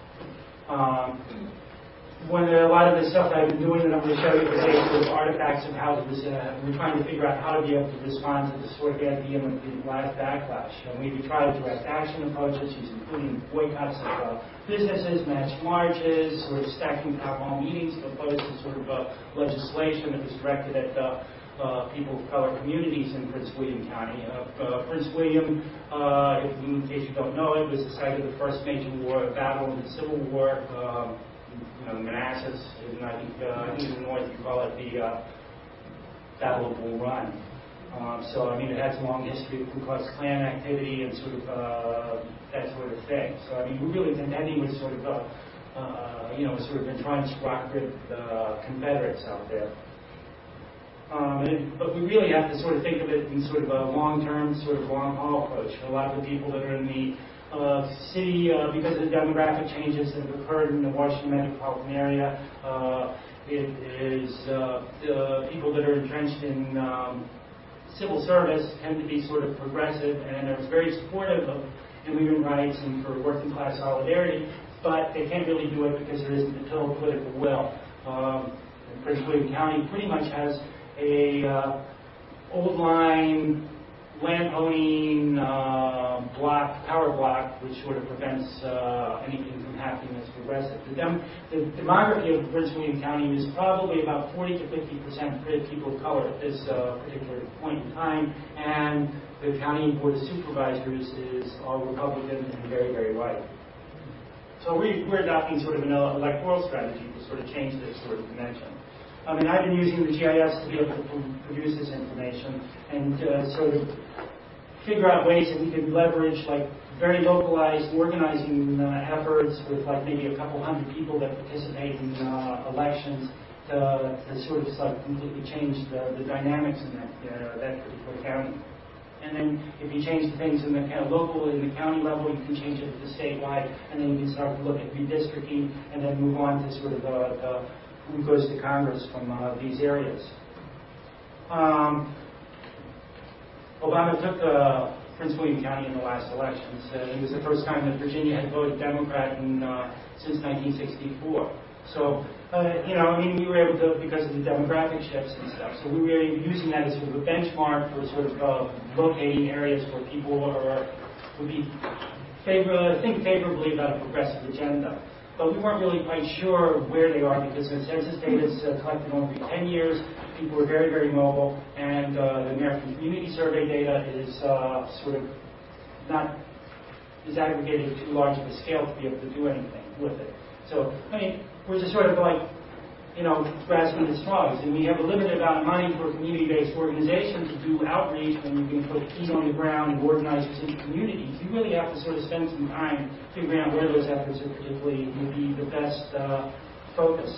A lot of the stuff that I've been doing that I'm going to show you today is sort of artifacts of how we're trying to figure out how to be able to respond to the sort of anti-immigrant backlash. And we tried direct action approaches, including boycotts of businesses, match marches, sort of stacking town hall meetings to oppose the sort of legislation that was directed at people of color communities in Prince William County. Prince William, in case you don't know it, was the site of the first major battle in the Civil War. Manassas, and I think in the north you call it the Battle of Bull Run. It has a long history of Ku Klux Klan activity and sort of that sort of thing. So we're really contending with sort of sort of entrenched rock-ribbed Confederates out there. But we really have to sort of think of it in sort of a long-term, sort of long-haul approach. A lot of the people that are in the city, because of the demographic changes that have occurred in the Washington metropolitan area, it is the people that are entrenched in civil service tend to be sort of progressive and are very supportive of immigrant rights and for working class solidarity, but they can't really do it because there isn't the political will. Prince William County pretty much has a old line land-owning power block, which sort of prevents anything from happening that's progressive. The demography of Prince William County is probably about 40 to 50% people of color at this particular point in time, and the county board of supervisors is all Republican and very, very white. So we're adopting sort of an electoral strategy to sort of change this sort of dimension. I've been using the GIS to be able to produce this information and sort of figure out ways that we can leverage like very localized organizing efforts with like maybe a couple hundred people that participate in elections to sort of like completely change the dynamics in that particular county. And then if you change the things in the kind of local, in the county level, you can change it at the statewide, and then you can start to look at redistricting and then move on to sort of who goes to Congress from these areas. Obama took Prince William County in the last elections. It was the first time that Virginia had voted Democrat since 1964. So, we were able to, because of the demographic shifts and stuff, so we were using that as sort of a benchmark for sort of locating areas where people would be think favorably about a progressive agenda. But we weren't really quite sure where they are because the census data is collected over 10 years. People are very, very mobile, and the American Community Survey data is is aggregated to too large of a scale to be able to do anything with it. So, we're just sort of like, grasping at straws. And we have a limited amount of money for a community-based organization to do outreach when you can put feet on the ground and organize into communities. You really have to sort of spend some time figuring out where those efforts are particularly would be the best focus.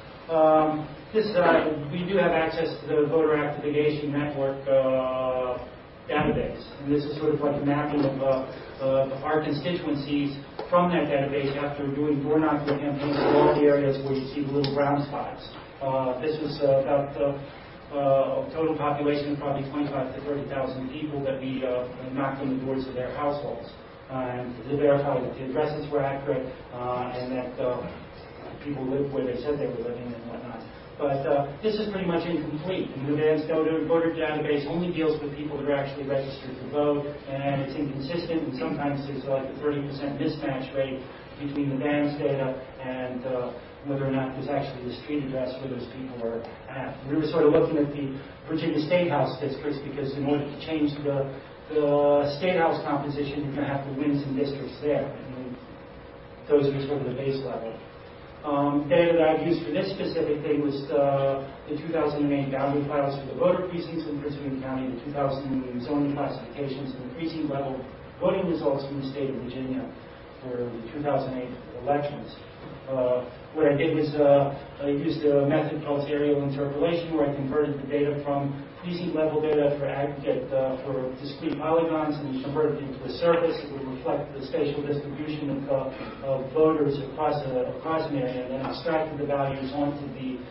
We do have access to the Voter Activation Network database. And this is sort of like a mapping of our constituencies from that database after doing door-knocking campaigns in all the areas where you see the little brown spots. This was about a total population of probably 25 to 30,000 people that we knocked on the doors of their households. And to verify that the addresses were accurate and that people live where they said they were living and whatnot. But this is pretty much incomplete. And the advanced voter database only deals with people that are actually registered to vote, and it's inconsistent, and sometimes there's like a 30% mismatch rate between the VANS data and whether or not there's actually the street address where those people are at. We were sort of looking at the Virginia State House districts because in order to change the State House composition, you're going to have to win some districts there. And those are sort of the base level. Data that I've used for this specific thing was the 2008 boundary files for the voter precincts in Prince William County, the 2000 zoning classifications, and the precinct level voting results from the state of Virginia for the 2008 elections. What I did was I used a method called aerial interpolation, where I converted the data from precinct level data for aggregate for discrete polygons and converted it into a surface that would reflect the spatial distribution of voters across an area, and then extracted the values onto the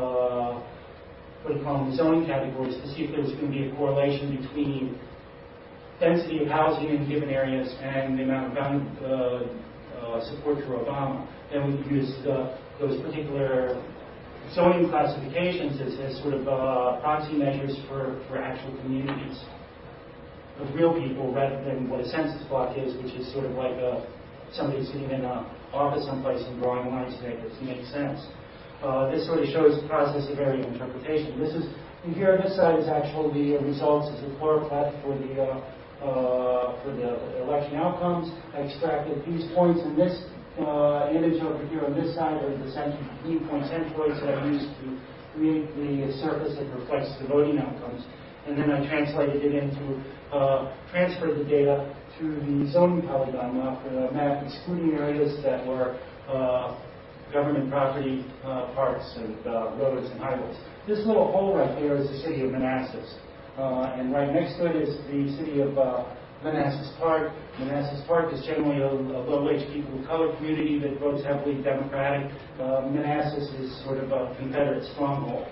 zoning categories to see if there was going to be a correlation between density of housing in given areas and the amount of support for Obama. Then we used those particular zoning classifications as sort of proxy measures for actual communities of real people rather than what a census block is, which is sort of like somebody sitting in an office someplace and drawing lines to make sense. This sort of shows the process of aerial interpretation. This is, and here on this side is actually the results as a choropleth for the election outcomes. I extracted these points in this image over here on this side are the mean point centroids that I used to create the surface that reflects the voting outcomes. And then I translated it into, transferred the data to the zoning polygon map for the map, excluding areas that were government property parks and roads and highways. This little hole right there is the city of Manassas. And right next to it is the city of Manassas Park. Manassas Park is generally a low-wage people of color community that votes heavily Democratic. Manassas is sort of a Confederate stronghold.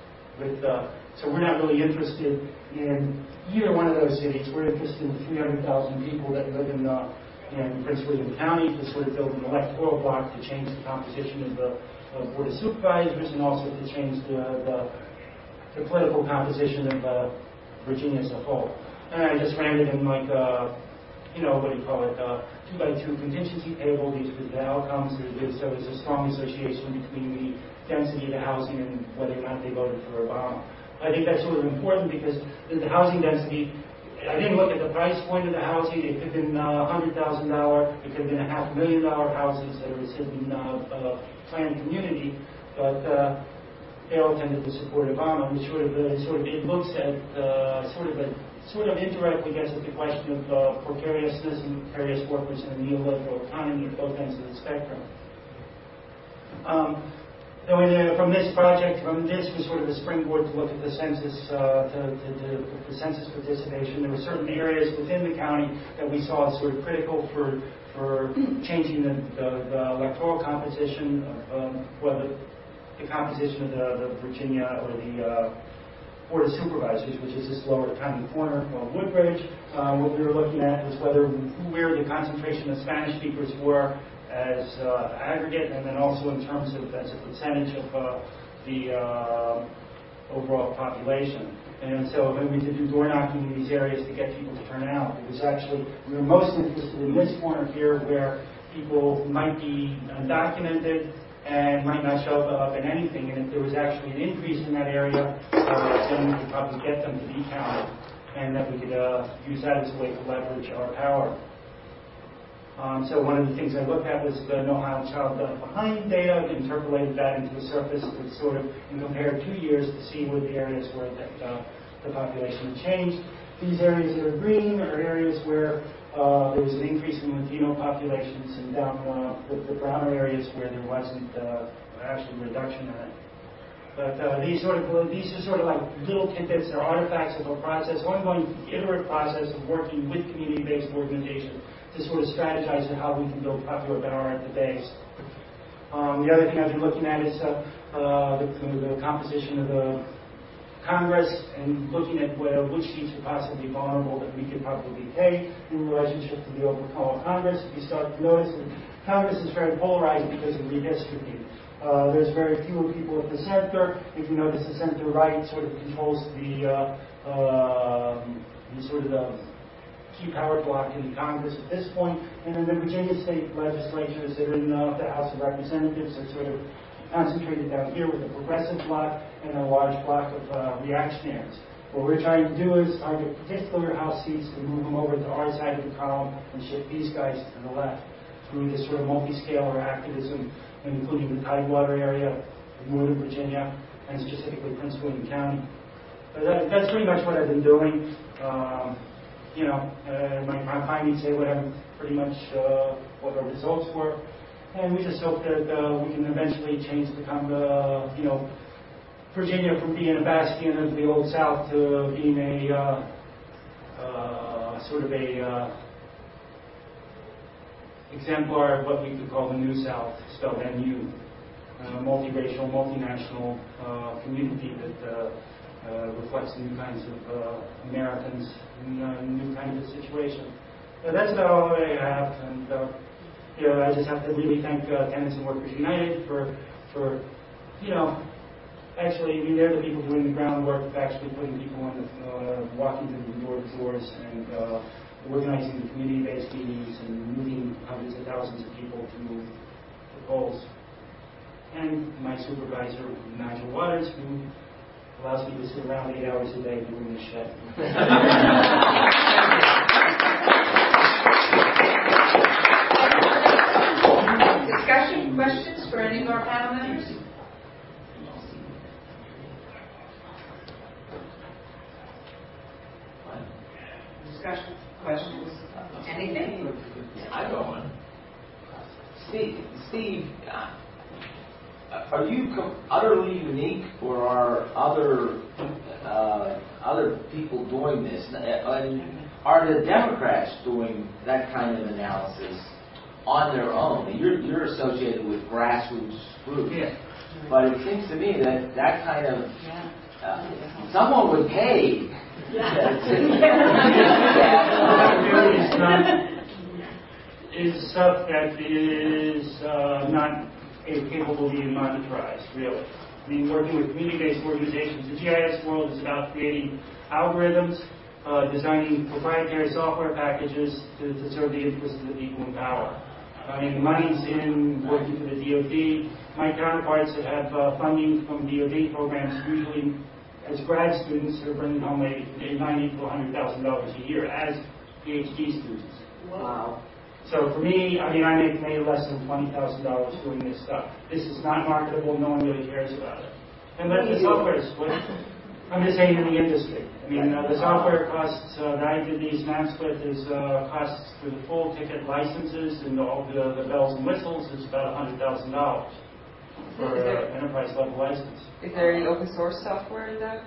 So we're not really interested in either one of those cities. We're interested in the 300,000 people that live in Prince William County to sort of build an electoral block to change the composition of the Board of Supervisors and also to change the political composition of Virginia as a whole. And I just ran it in like, what do you call it, 2x2 contingency table. These were the outcomes. So there's a strong association between the density of the housing and whether or not they voted for Obama. I think that's sort of important because the housing density, I didn't look at the price point of the housing. It could have been $100,000. It could have been $500,000 houses that are in planned community. But they all tended to support Obama, which it looks at sort of indirectly gets at the question of precariousness and precarious workers in the neoliberal economy at both ends of the spectrum. From this project, this was sort of a springboard to look at the census, the census participation. There were certain areas within the county that we saw as sort of critical for changing the electoral composition of the composition of the Virginia or the Board of Supervisors, which is this lower kind of corner called Woodbridge. What we were looking at was where the concentration of Spanish speakers were as aggregate, and then also in terms of as a percentage of the overall population. And so when we did do door knocking in these areas to get people to turn out, it was actually, we were most interested in this corner here where people might be undocumented and might not show up in anything. And if there was actually an increase in that area, then we could probably get them to be counted, and that we could use that as a way to leverage our power. So one of the things I looked at was the No Child Left Behind data, interpolated that into a surface that sort of, and compared 2 years to see what the areas where the population had changed. These areas that are green are areas where there was an increase in Latino populations, and down the browner areas where there wasn't actually a reduction in it. But these are sort of like little tidbits or artifacts of a process, ongoing iterative process of working with community-based organizations to sort of strategize on how we can build popular power at the base. The other thing I've been looking at is the composition of the Congress and looking at which seats are possibly vulnerable that we could probably take in relationship to the overall Congress. If you start to notice that Congress is very polarized because of redistricting. There's very few people at the center. If you notice, the center right sort of controls the key power block in the Congress at this point. And then the Virginia state legislatures that are in the House of Representatives are sort of concentrated down here with a progressive bloc and a large block of reactionaries. What we're trying to do is target particular House seats to move them over to our side of the column and shift these guys to the left through this sort of multi-scalar activism, including the Tidewater area, Northern Virginia, and specifically Prince William County. That's pretty much what I've been doing. My findings say pretty much what our results were, and we just hope that we can eventually become Virginia from being a bastion of the Old South to being a exemplar of what we could call the New South, spelled NU, multiracial, multinational community that reflects new kinds of Americans in a new kind of a situation. That's about all that I have, and I just have to really thank Tenants and Workers United for actually, they're the people doing the groundwork of actually putting people on walking to the door-to-doors and organizing the community-based meetings and moving hundreds of thousands of people to the polls. And my supervisor, Nigel Waters, who allows me to sit around 8 hours a day doing this shit. Discussion, questions for any of our panel members? Discussion, questions, anything? I got one. Steve, are you utterly unique, or are other people doing this? And are the Democrats doing that kind of analysis on their own? You're associated with grassroots groups, Yeah. But it seems to me that kind of someone would pay. Is stuff that is not capable of being monetized, really. I mean, working with community-based organizations, the GIS world is about creating algorithms, designing proprietary software packages to serve the interests of the people in power. I mean, money's in working for the DoD. My counterparts that have funding from DoD programs usually, as grad students, are bringing home $90,000 to $100,000 a year as PhD students. Wow. So for me, I make less than $20,000 doing this stuff. This is not marketable. No one really cares about it. And then the software is what I'm just saying in the industry. I mean, the software costs that I did these maps with is costs for the full ticket licenses and all the bells and whistles. It's about $100,000 for enterprise level license. Is there any open source software in that?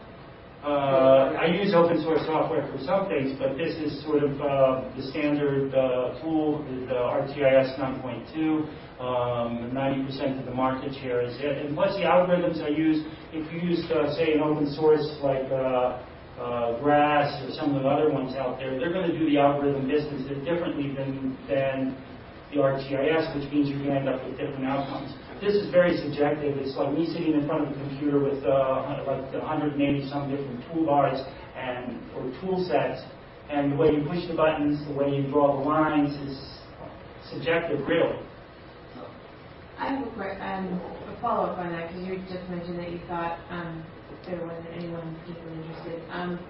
I use open source software for some things, but this is sort of the standard tool, the ArcGIS 9.2. 90% of the market share is it. And plus the algorithms I use, if you use, say, an open source like GRASS or some of the other ones out there, they're going to do the algorithm business differently than the ArcGIS, which means you're going to end up with different outcomes. This is very subjective. It's like me sitting in front of a computer with like 180 some different toolbars or tool sets, and the way you push the buttons, the way you draw the lines is subjective, really. I have a follow-up on that, because you just mentioned that you thought there wasn't anyone particularly interested.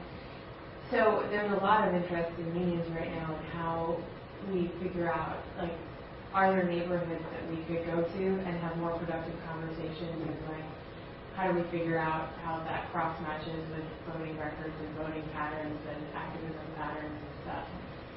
So there's a lot of interest in unions right now in how we figure out, like, are there neighborhoods that we could go to and have more productive conversations, and like, how do we figure out how that cross matches with voting records and voting patterns and activism patterns and stuff.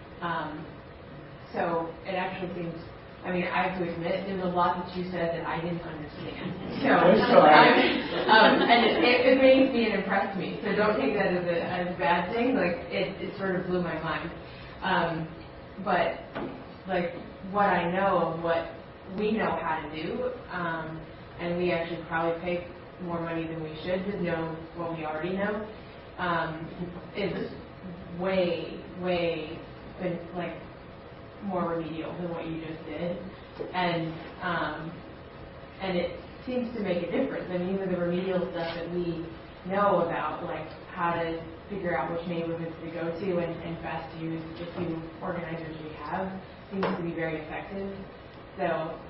So it actually seems, I have to admit, there's a lot that you said that I didn't understand. So, and it amazed me and impressed me. So don't take that as a bad thing. Like, it sort of blew my mind. But like, what I know of what we know how to do, and we actually probably pay more money than we should to know what we already know, is way like more remedial than what you just did, and seems to make a difference. I mean, even the remedial stuff that we know about, like how to figure out which neighborhoods to go to and best use the few organizers we have, seems to be very effective. So,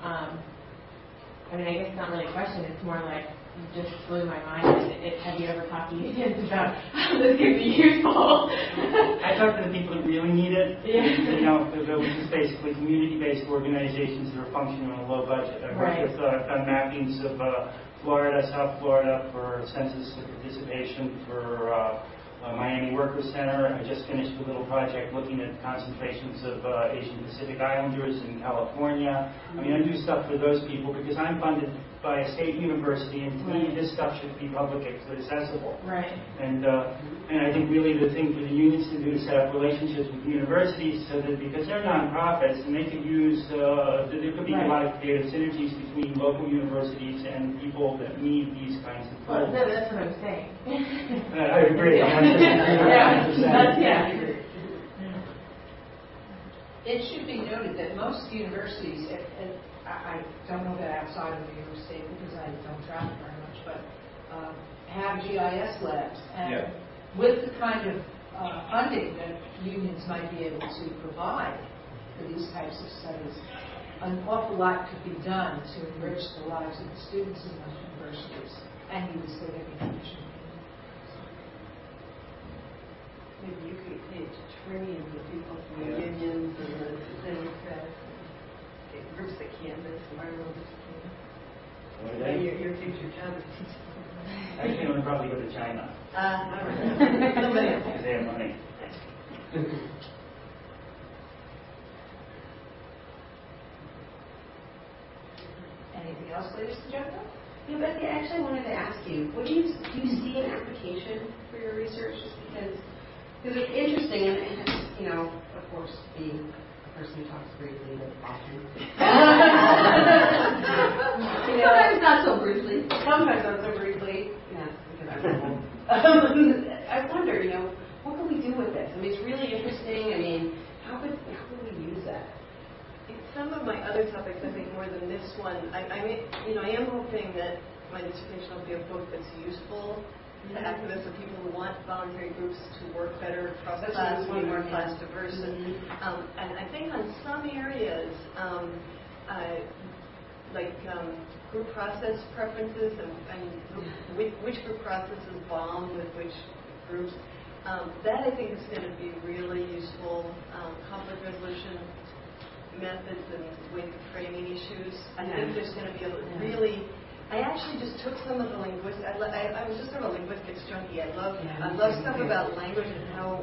I mean, I guess it's not really a question, it's more like, you just blew my mind. Have you ever talked to unions about how this could be useful? I talk to the people that really need it. Yeah. You know, which is basically community-based organizations that are functioning on a low budget. I've worked with, I've done mappings of Florida, South Florida for census participation for Miami Workers Center. I just finished a little project looking at concentrations of Asian Pacific Islanders in California. I mean, I do stuff for those people because I'm funded by a state university, and to me, this stuff should be public accessible. Right. And I think really the thing for the unions to do is set up relationships with universities so that because they're nonprofits and they could use, there could be a lot of creative synergies between local universities and people that need these kinds of tools. Well, no, that's what I'm saying. I agree. It should be noted that most universities, and I don't know that outside of New York State because I don't travel very much, but have GIS labs. And with the kind of funding that unions might be able to provide for these types of studies, an awful lot could be done to enrich the lives of the students in those universities and use their education. Maybe you could pay to train the people from the unions and the Democrats, groups that canvas, environmental discipline. Your future job is teaching. Actually, I'm going to probably go to China. All right. Because they have money. Anything else, ladies and gentlemen? Yeah, Betsy, I actually wanted to ask you, do you see an application for your research? Just because it's interesting, and you know, of course, being a person who talks briefly but often. Sometimes not so briefly. Sometimes not so briefly. Yeah, because I'm old. I wonder, you know, what can we do with this? I mean, it's really interesting. I mean, how could we use that? Some of my other topics, I think, more than this one, I am hoping that my dissertation will be a book that's useful to activists and people who want voluntary groups to work better across class, be more class diverse. And I think on some areas, group process preferences and which group processes bond with which groups, that I think is going to be really useful. Conflict resolution methods and ways of framing issues. I think there's going to be a really. I actually just took some of the linguistics. I was just sort of a linguistics junkie. I love stuff about language and how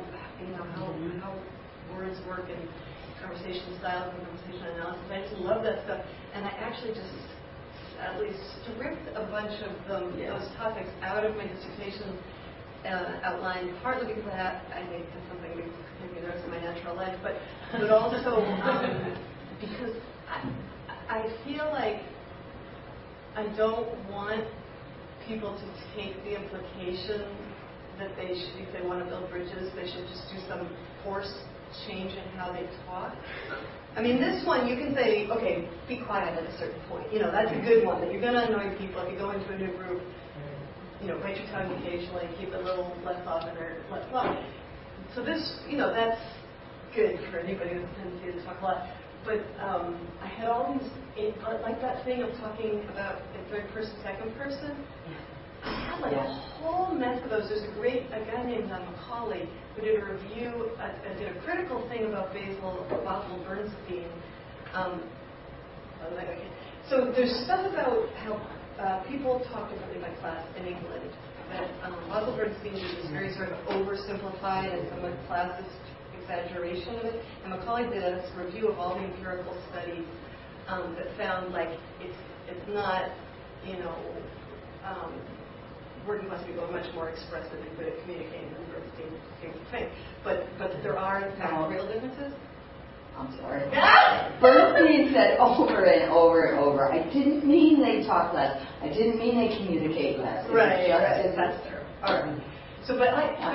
words work and conversation styles and conversation analysis. I just love that stuff. And I actually just at least stripped a bunch of those topics out of my dissertation outline, partly because I think it's something that can be the rest of my natural life, but also because I feel like I don't want people to take the implication that they should, if they want to build bridges, they should just do some forced change in how they talk. I mean, this one, you can say, okay, be quiet at a certain point. You know, that's a good one, that you're going to annoy people if you go into a new group. You know, bite your tongue occasionally, keep it a little less often or less long. So this, that's good for anybody with a tendency to talk a lot. But I had all these, like that thing of talking about in third person, second person. I had like a whole mess of those. There's a guy named Macaulay who did a review, did a critical thing about Basil Bernstein. So there's stuff about how people talk differently by class in England. That Basil Bernstein did this very sort of oversimplified and somewhat classist exaggeration of it. And Macaulay did a review of all the empirical studies that found like it's not, working class people are much more expressive and good at communicating than Bernstein seems to think. But there are in fact real differences. I'm sorry. Bernstein said over and over and over, I didn't mean they talk less. I didn't mean they communicate less. Right. That's true. All right. So, but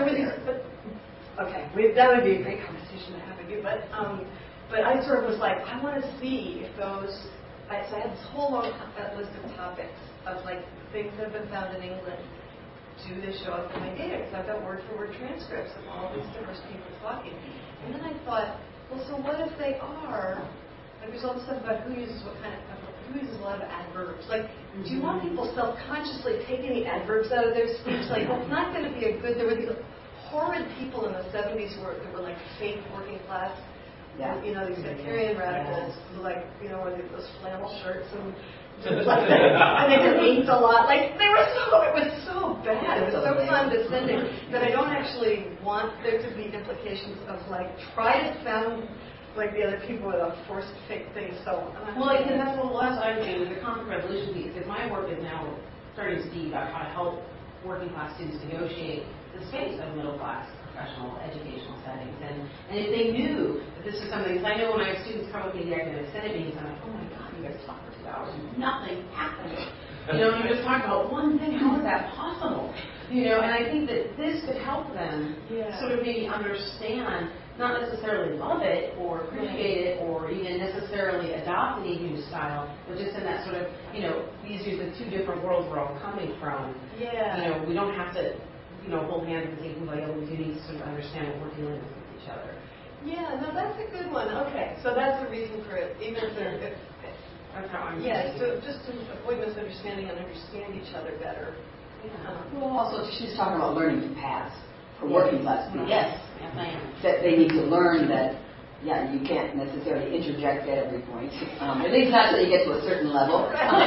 that would be a great conversation to have with you. But I sort of was like, I want to see if those. So I had this whole long list of topics of like things that have been found in England. Do they show up in my data? Because I've got word-for-word transcripts of all these diverse people talking. And then I thought, well, so what if they are? Like, there's all this stuff about who uses what kind of, who uses a lot of adverbs. Like, do you want people self-consciously taking the adverbs out of their speech? Like, that's not going to be a good. There were these horrid people in the 70s that were like fake working class. Yeah. You know, these sectarian radicals who, like, you know, wear those flannel shirts and. Like, and they just ate a lot. Like, it was so bad. It was so condescending that I don't actually want there to be implications of like try to sound like the other people with a forced fake thing. So well, like, and that's what I'm doing with the conflict resolution piece. Because my work is now starting to see about how to help working class students negotiate the space of middle class professional educational settings. And if they knew that this was something, because I know when I have students come with me to the academic senate meetings, I'm like, oh my God, you guys talk for 2 hours and nothing happened. You know, you're just talking about one thing. How is that possible? You know, and I think that this could help them sort of maybe understand, not necessarily love it or appreciate it or even necessarily adopt any new style, but just in that sort of, you know, these are the two different worlds we're all coming from. Yeah. You know, we don't have to, you know, hold hands and say, well, we do need to sort of understand what we're dealing with each other. Yeah, no, that's a good one. Okay, so that's the reason for it. Even if they're, that's how I'm so just to avoid misunderstanding and understand each other better. Well, also, she's talking about learning to pass for working class people. Yes, I am. That they need to learn that, yeah, you can't necessarily interject at every point. At least not until you get to a certain level.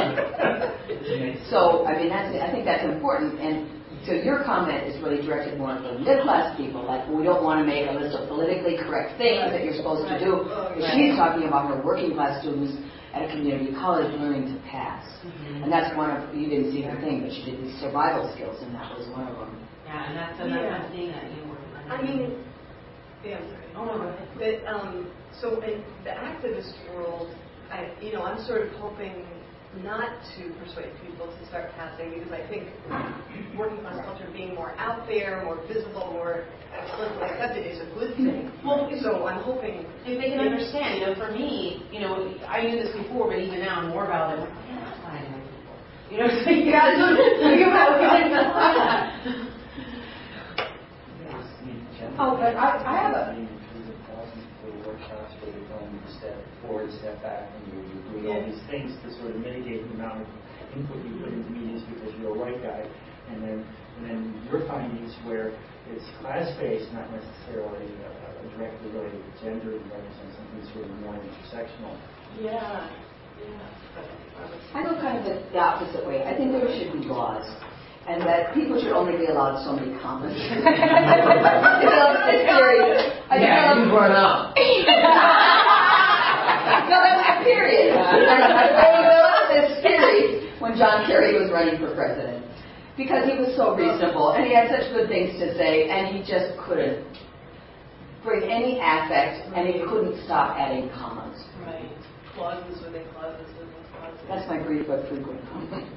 So, I mean, I think that's important. And so your comment is really directed more to middle class people, like we don't want to make a list of politically correct things that you're supposed to do. But she's talking about her working class students at a community college learning to pass. And that's one of, you didn't see her thing, but she did these survival skills, and that was one of them. Yeah, and that's I'm seeing that in work. I mean, I'm sorry. Oh, no, go ahead. But, so in the activist world, I'm sort of hoping not to persuade people to start passing, because I think working class culture being more out there, more visible, more politically accepted is a good thing. Well, so I'm hoping if they can understand. You know, for me, you know, I knew this before, but even now I'm more about it. Yeah, that's why I know people. You know, so you guys think about it. Oh, but I have a. Step back, and you're doing all these things to sort of mitigate the amount of input you put into meetings because you're a white guy, and then your findings where it's class-based, not necessarily directly related to gender, and represent something sort of more intersectional. Yeah. I go kind of the opposite way. I think there should be laws, and that people should only be allowed so many comments. I developed this theory. You brought up. No, that's a period. I developed this theory when John Kerry was running for president, because he was so reasonable and he had such good things to say, and he just couldn't bring any affect, and he couldn't stop adding commas. Right. Clauses within clauses within clauses. That's my brief but frequent comment.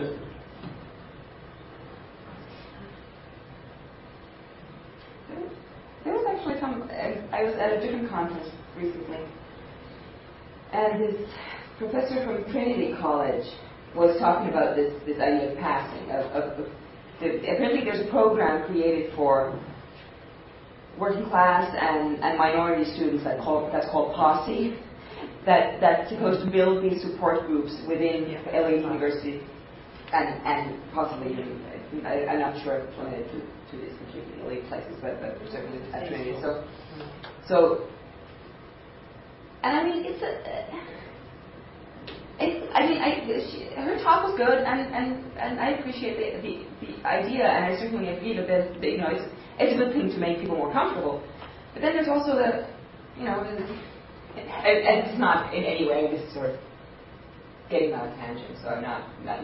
There was actually I was at a different conference recently, and this professor from Trinity College was talking about this idea of passing. Apparently there's a program created for working class and minority students that's called POSSE, that's supposed to build these support groups within LA University and possibly even, I'm not sure if it's limited to these completely elite places, but certainly at Trinity. So, and I mean, her talk was good, and I appreciate the idea, and I certainly agree that it's a good thing to make people more comfortable. But then there's also and it's not in any way this sort of getting on a tangent, so I'm not.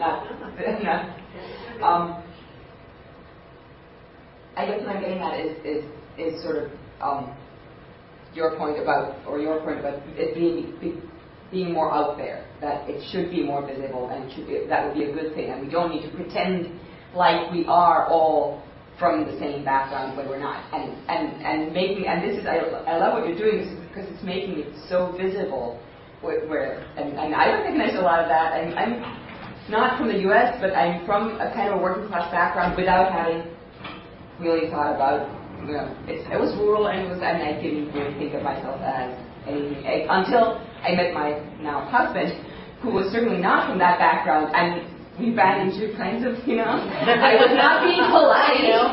I guess what I'm getting at is sort of your point about it being more out there, that it should be more visible, and that would be a good thing, and we don't need to pretend like we are all from the same background when we're not, and this is I love what you're doing because it's making it so visible. And I don't recognize a lot of that. not from the U.S., but I'm from a kind of a working class background without having really thought about, it was rural and I didn't really think of myself as anything until I met my now husband, who was certainly not from that background, and we ran into kinds of, I was not being polite.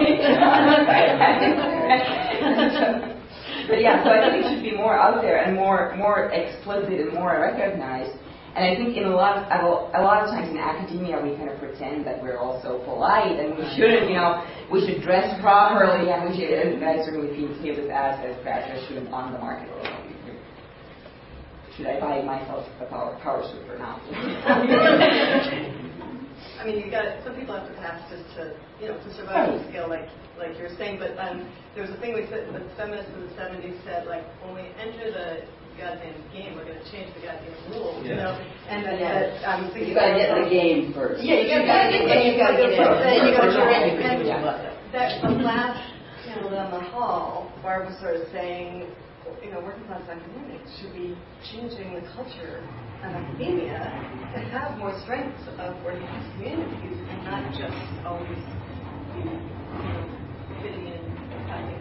But yeah, so I think it should be more out there and more explicit and more recognized. And I think in a lot of times in academia we kind of pretend that we're all so polite and we shouldn't, we should dress properly and we should. And I certainly feel this as graduate student on the market. Should I buy myself a power suit or not? I mean, some people have to pass just to survive the scale, like you're saying. But there was a thing we said that feminists in the '70s said, like, when we enter the goddamn game, we're going to change the goddamn rules, And that I'm thinking, you got to get in the game first. Yeah, you got to get in the game. You got to get in. You got to train. That the last panel down the hall, Barb was sort of saying, working class academics should be changing the culture of academia to have more strengths of working class communities and not just always fitting in, hiding.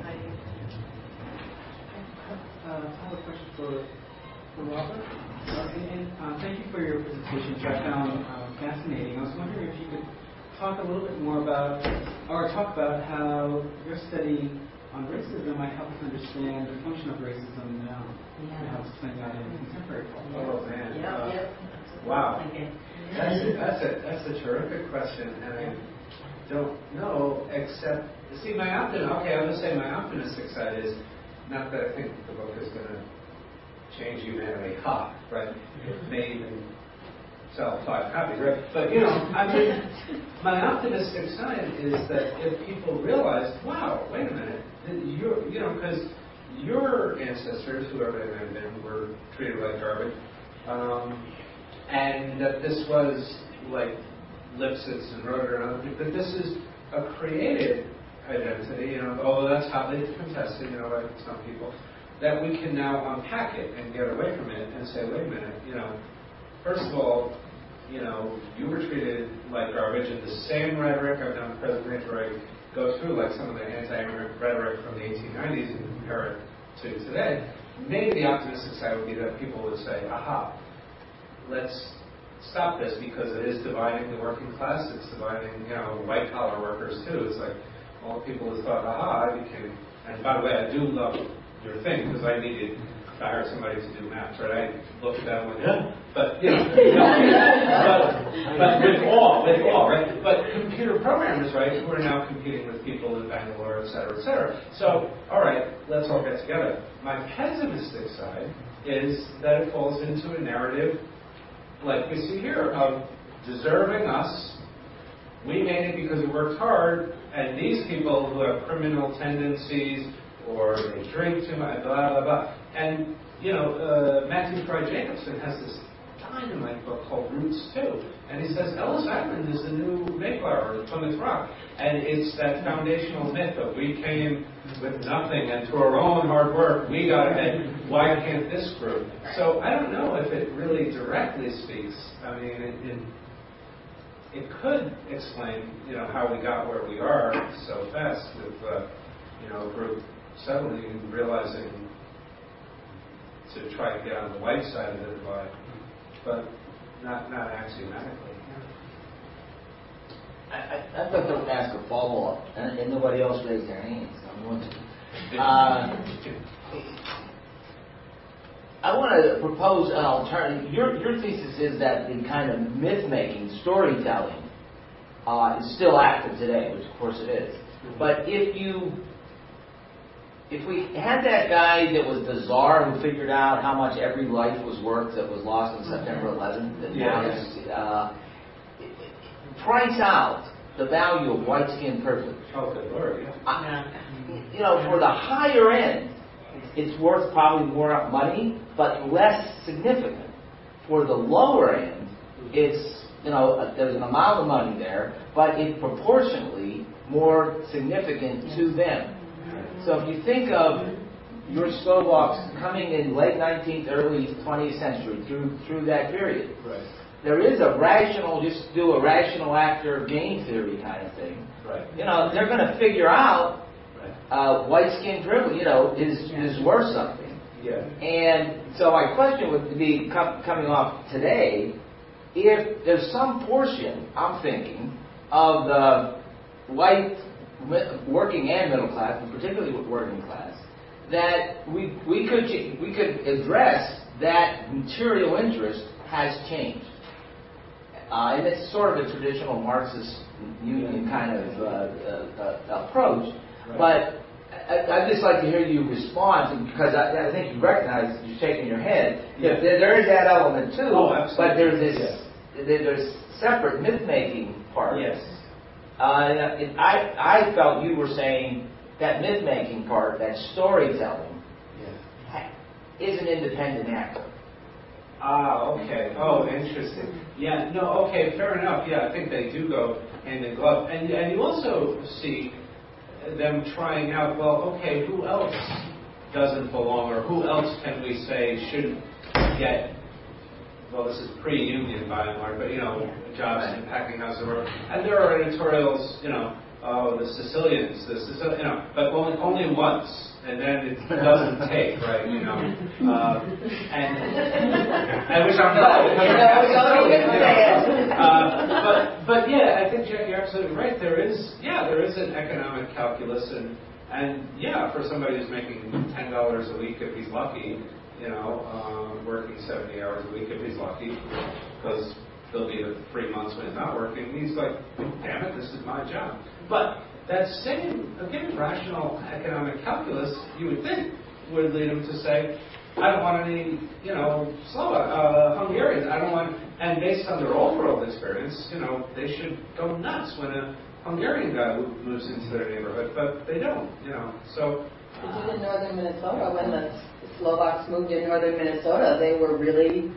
I have a question for Robert. Thank you for your presentation, which I found fascinating. I was wondering if you could talk a little bit more about how your study on racism might help us understand the function of racism now, and how it's playing out in contemporary culture. Oh man! Yep. Wow, that's a terrific question, and I don't know except my I'm going to say my optimistic side is not that I think the book is going to change humanity, right? It may even sell 5 copies, right? But my optimistic side is that if people realize, wow, wait a minute, because your ancestors, whoever they may have been, were treated like garbage, and that this was like Lipsitz and Roeder and other people, that this is a created identity, although that's how they contest it, by some people, that we can now unpack it and get away from it and say, wait a minute, first of all, you were treated like garbage, and the same rhetoric, I've done a presentation where I go through like some of the anti-immigrant rhetoric from the 1890s and compare it to today. Maybe the optimistic side would be that people would say, aha, let's stop this because it is dividing the working class, it's dividing, white-collar workers too. It's like all people who thought, aha, I became, and by the way, I do love your thing because I needed to hire somebody to do maps, right? I looked at that and went, yeah. But, but with all, right? But computer programmers, right, who are now competing with people in Bangalore, et cetera, So, all right, let's all get together. My pessimistic side is that it falls into a narrative like we see here of deserving us. We made it because we worked hard, and these people who have criminal tendencies or they drink too much, blah, blah, blah. And, Matthew Fry Jacobson has this dynamite book called Roots 2. And he says Ellis Island is the new Mayflower, Plymouth Rock. And it's that foundational myth of we came with nothing and through our own hard work we got ahead. Why can't this group? So I don't know if it really directly speaks. I mean, it could explain, how we got where we are so fast with, a group suddenly realizing to try to get on the white side of the divide, but not axiomatically. I'd like to ask a follow-up, and nobody else raised their hands. I'm going to. I want to propose an alternative. Your thesis is that the kind of myth-making, storytelling, is still active today, which of course it is. But if we had that guy that was the czar who figured out how much every life was worth that was lost on September 11th, price out the value of white-skin privilege. Oh, good Lord, for the higher end, it's worth probably more money, but less significant. For the lower end, it's, there's an amount of money there, but it's proportionately more significant to them. So if you think of your Slovaks coming in late 19th, early 20th century through that period, right. there is a rational, just do a rational actor game theory kind of thing. Right. You know, they're going to figure out white skin privilege, you know, is worth something. Yeah. And so my question would be coming off today, if there's some portion, I'm thinking, of the white working and middle class, and particularly working class, that we could address that material interest has changed. And it's sort of a traditional Marxist union kind of approach. Right. But I'd just like to hear you respond, because I think you recognize, you're shaking your head. Yeah. There is that element too. Oh, absolutely. But there's this there's separate myth-making part. Yes. I felt you were saying that myth-making part, that storytelling, is an independent actor. Ah, okay. Oh, interesting. Yeah, no, okay, fair enough. Yeah, I think they do go hand in glove. And you also see them trying out, well, okay, who else doesn't belong, or who else can we say shouldn't get, well, this is pre-union by and large, but, you know, jobs in packing houses, and there are editorials, you know, oh, the Sicilians, you know, but only once, and then it doesn't take, right, you know, and which I'm glad. But yeah, I think you're absolutely right. There is an economic calculus, and yeah, for somebody who's making $10 a week if he's lucky, you know, working 70 hours a week if he's lucky, because there'll be the 3 months when he's not working. He's like, damn it, this is my job. But that same, again, rational economic calculus, you would think, would lead him to say, I don't want any, you know, Hungarians. I don't want, and based on their old world experience, you know, they should go nuts when a Hungarian guy moves into their neighborhood, but they don't, you know. So. They did in northern Minnesota. When the Slovaks moved in northern Minnesota, they were really,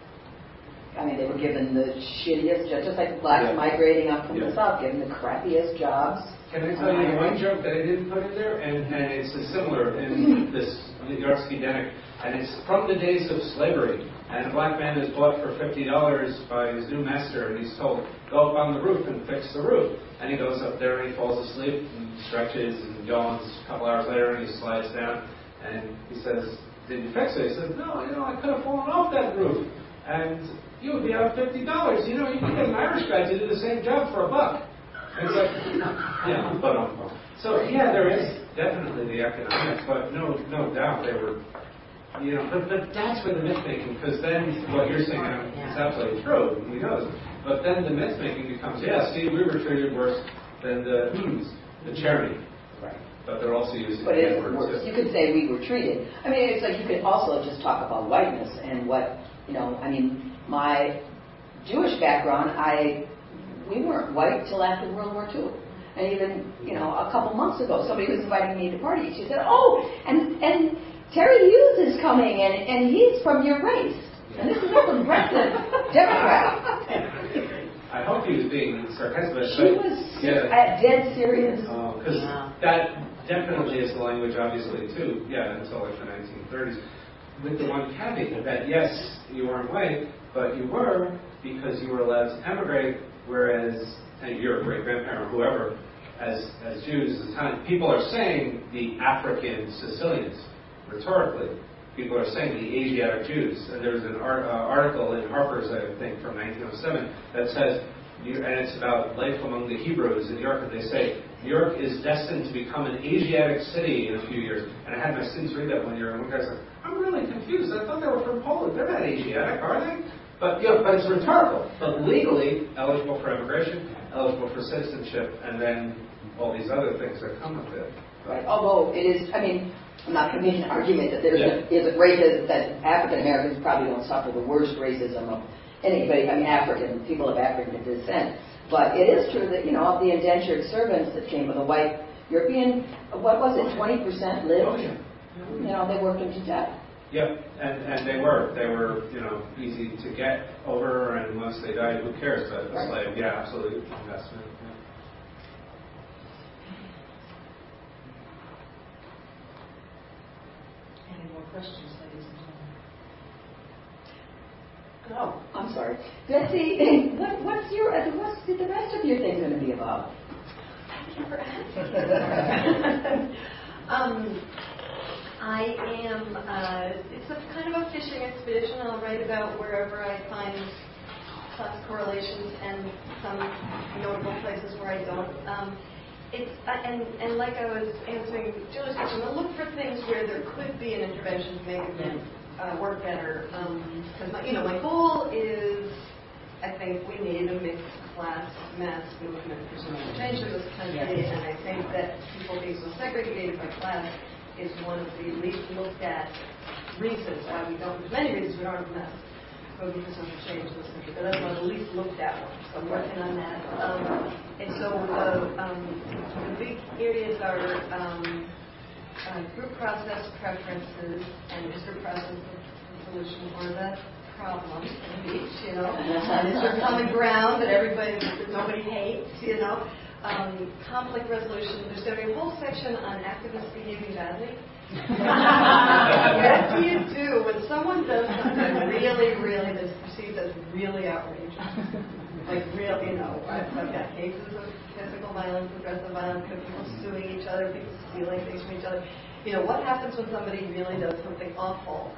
I mean, they were given the shittiest jobs, just like blacks migrating up from the south, given the crappiest jobs. Can I tell you one joke that I didn't put in there? And it's similar in this Yarsky Denick, and it's from the days of slavery. And a black man is bought for $50 by his new master, and he's told, go up on the roof and fix the roof. And he goes up there and he falls asleep and stretches and yawns. A couple hours later, and he slides down, and he says, did you fix it? He says, no, you know, I could have fallen off that roof, and you would be out $50. You know, you can get an Irish guy to do the same job for $1. And it's like, yeah, but so yeah, there is definitely the economics, but no doubt they were. You know, but that's where the myth-making, because then what you're saying is absolutely true, he knows. But then the myth-making becomes, yeah, see, we were treated worse than the charity. Right. But they're also using but the it's N-word worse. too. You could say we were treated. I mean, it's like you could also just talk about whiteness and what, you know, I mean, my Jewish background, we weren't white till after World War II. And even, you know, a couple months ago, somebody was inviting me to parties. She said, oh, and Terry Hughes is coming, and he's from your race. And this is a progressive Democrat. I hope he was being sarcastic. She was dead serious. Because that definitely is the language, obviously, too. Yeah, until like the 1930s. With the one caveat that, yes, you weren't white, but you were because you were allowed to emigrate, whereas, and your great-grandparent or whoever, as Jews, people are saying the African Sicilians. Rhetorically, people are saying the Asiatic Jews, and there's an article in Harper's, I think, from 1907 that says, and it's about life among the Hebrews in New York, and they say New York is destined to become an Asiatic city in a few years. And I had my students read that one year, and one guy's like, "I'm really confused. I thought they were from Poland. They're not Asiatic, are they?" But but it's rhetorical. But legally eligible for immigration, eligible for citizenship, and then all these other things that come with it. Right. Although it is, I mean, I'm not going to make an argument that there is a racism, that African Americans probably don't suffer the worst racism of anybody, I mean, people of African descent. But it is true that, you know, of the indentured servants that came with a white European, what was it, 20% lived? Oh, yeah. You know, they worked them to death. Yep, and they were, you know, easy to get over, and once they died, who cares? But a slave, yeah, absolutely, investment. Yeah. Any more questions, ladies and Oh, I'm sorry. Betsy, what's the rest of your thing going to be about? Thank you for asking. I am, it's a kind of a fishing expedition. I'll write about wherever I find class correlations and some notable places where I don't. And like I was answering Julie's question, I'll look for things where there could be an intervention to make events work better. Because my goal is, I think we need a mixed class mass movement for social change in this country, and I think that people being so segregated by class is one of the least looked at reasons why we don't. There's many reasons we don't have a mass movement for social change in this country, but that's one of the least looked at ones. So I'm working on that. And so the big areas are group process preferences, and is group process the solution or the problem in each, is there common ground that nobody hates, conflict resolution. There's going to be a whole section on activists behaving badly. What do you do when someone does something really that's perceived as really outrageous? Like real, I've got cases of physical violence, aggressive violence, people suing each other, people stealing things from each other. What happens when somebody really does something awful?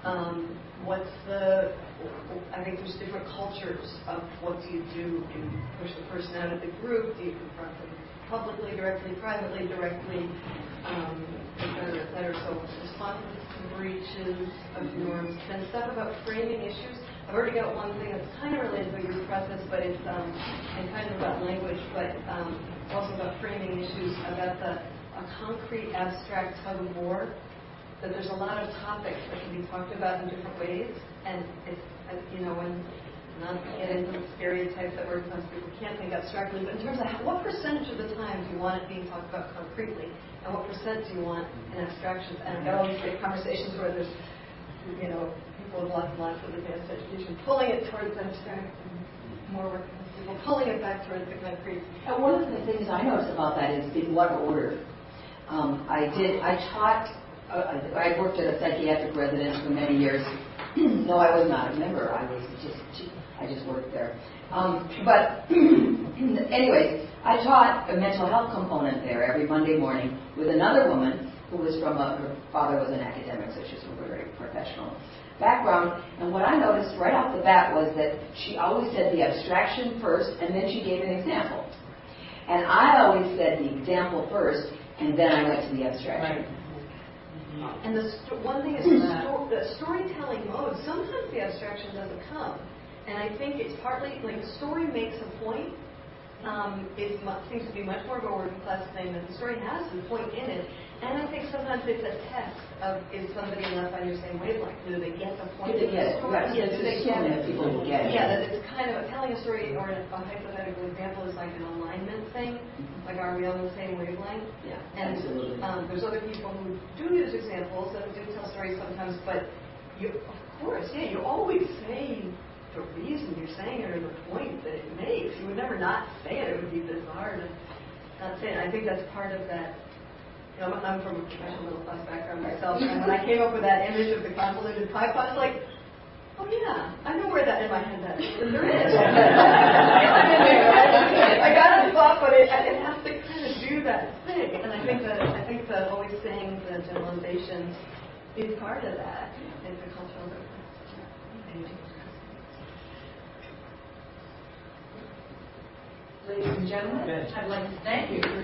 I think there's different cultures of what do you do? Do you push the person out of the group? Do you confront them publicly, directly, privately, directly, et cetera. So responses to breaches of norms. Then stuff about framing issues. I've already got one thing that's kind of related to the group process, but it's and kind of about language, but also about framing issues, about a concrete, abstract tug of war. That there's a lot of topics that can be talked about in different ways, and it's and not to get into the stereotypes that most people can't think abstractly, but in terms of what percentage of the time do you want it being talked about concretely, and what percent do you want in abstractions? And I've got all these big conversations where there's people with lots and lots of advanced education pulling it towards abstract, and more work with people pulling it back towards the concrete. And one of the things I noticed about that is in what order. I worked at a psychiatric residence for many years. No, I was not a member. I just worked there. But anyways, I taught a mental health component there every Monday morning with another woman who was her father was an academic, so she's from a very professional background. And what I noticed right off the bat was that she always said the abstraction first, and then she gave an example. And I always said the example first, and then I went to the abstraction. Right. And one thing is the storytelling mode. Sometimes the abstraction doesn't come, and I think it's partly like the story makes a point. It seems to be much more of a working class thing that the story has a point in it, and I think sometimes it's a test of is somebody enough on your same wavelength? Do they get the point? Do they get it? Right. Yeah, do they get it? People who get it. Yeah, that it's kind of telling a story or a hypothetical example is like an alignment thing. Like, are we on the same wavelength? Yeah, and, absolutely. There's other people who do use examples that do tell stories sometimes, but you always say the reason you're saying it or the point that it makes. You would never not say it. It would be bizarre to not say it. I think that's part of that. I'm from a professional middle class background myself, and when I came up with that image of the convoluted pipe, I was like, oh yeah, I know where that in my head that is. And there is. I got it thought, but it has to kind of do that thing. And I think that always saying the generalizations is part of that. It's a cultural difference. Ladies and gentlemen, I'd like to thank you for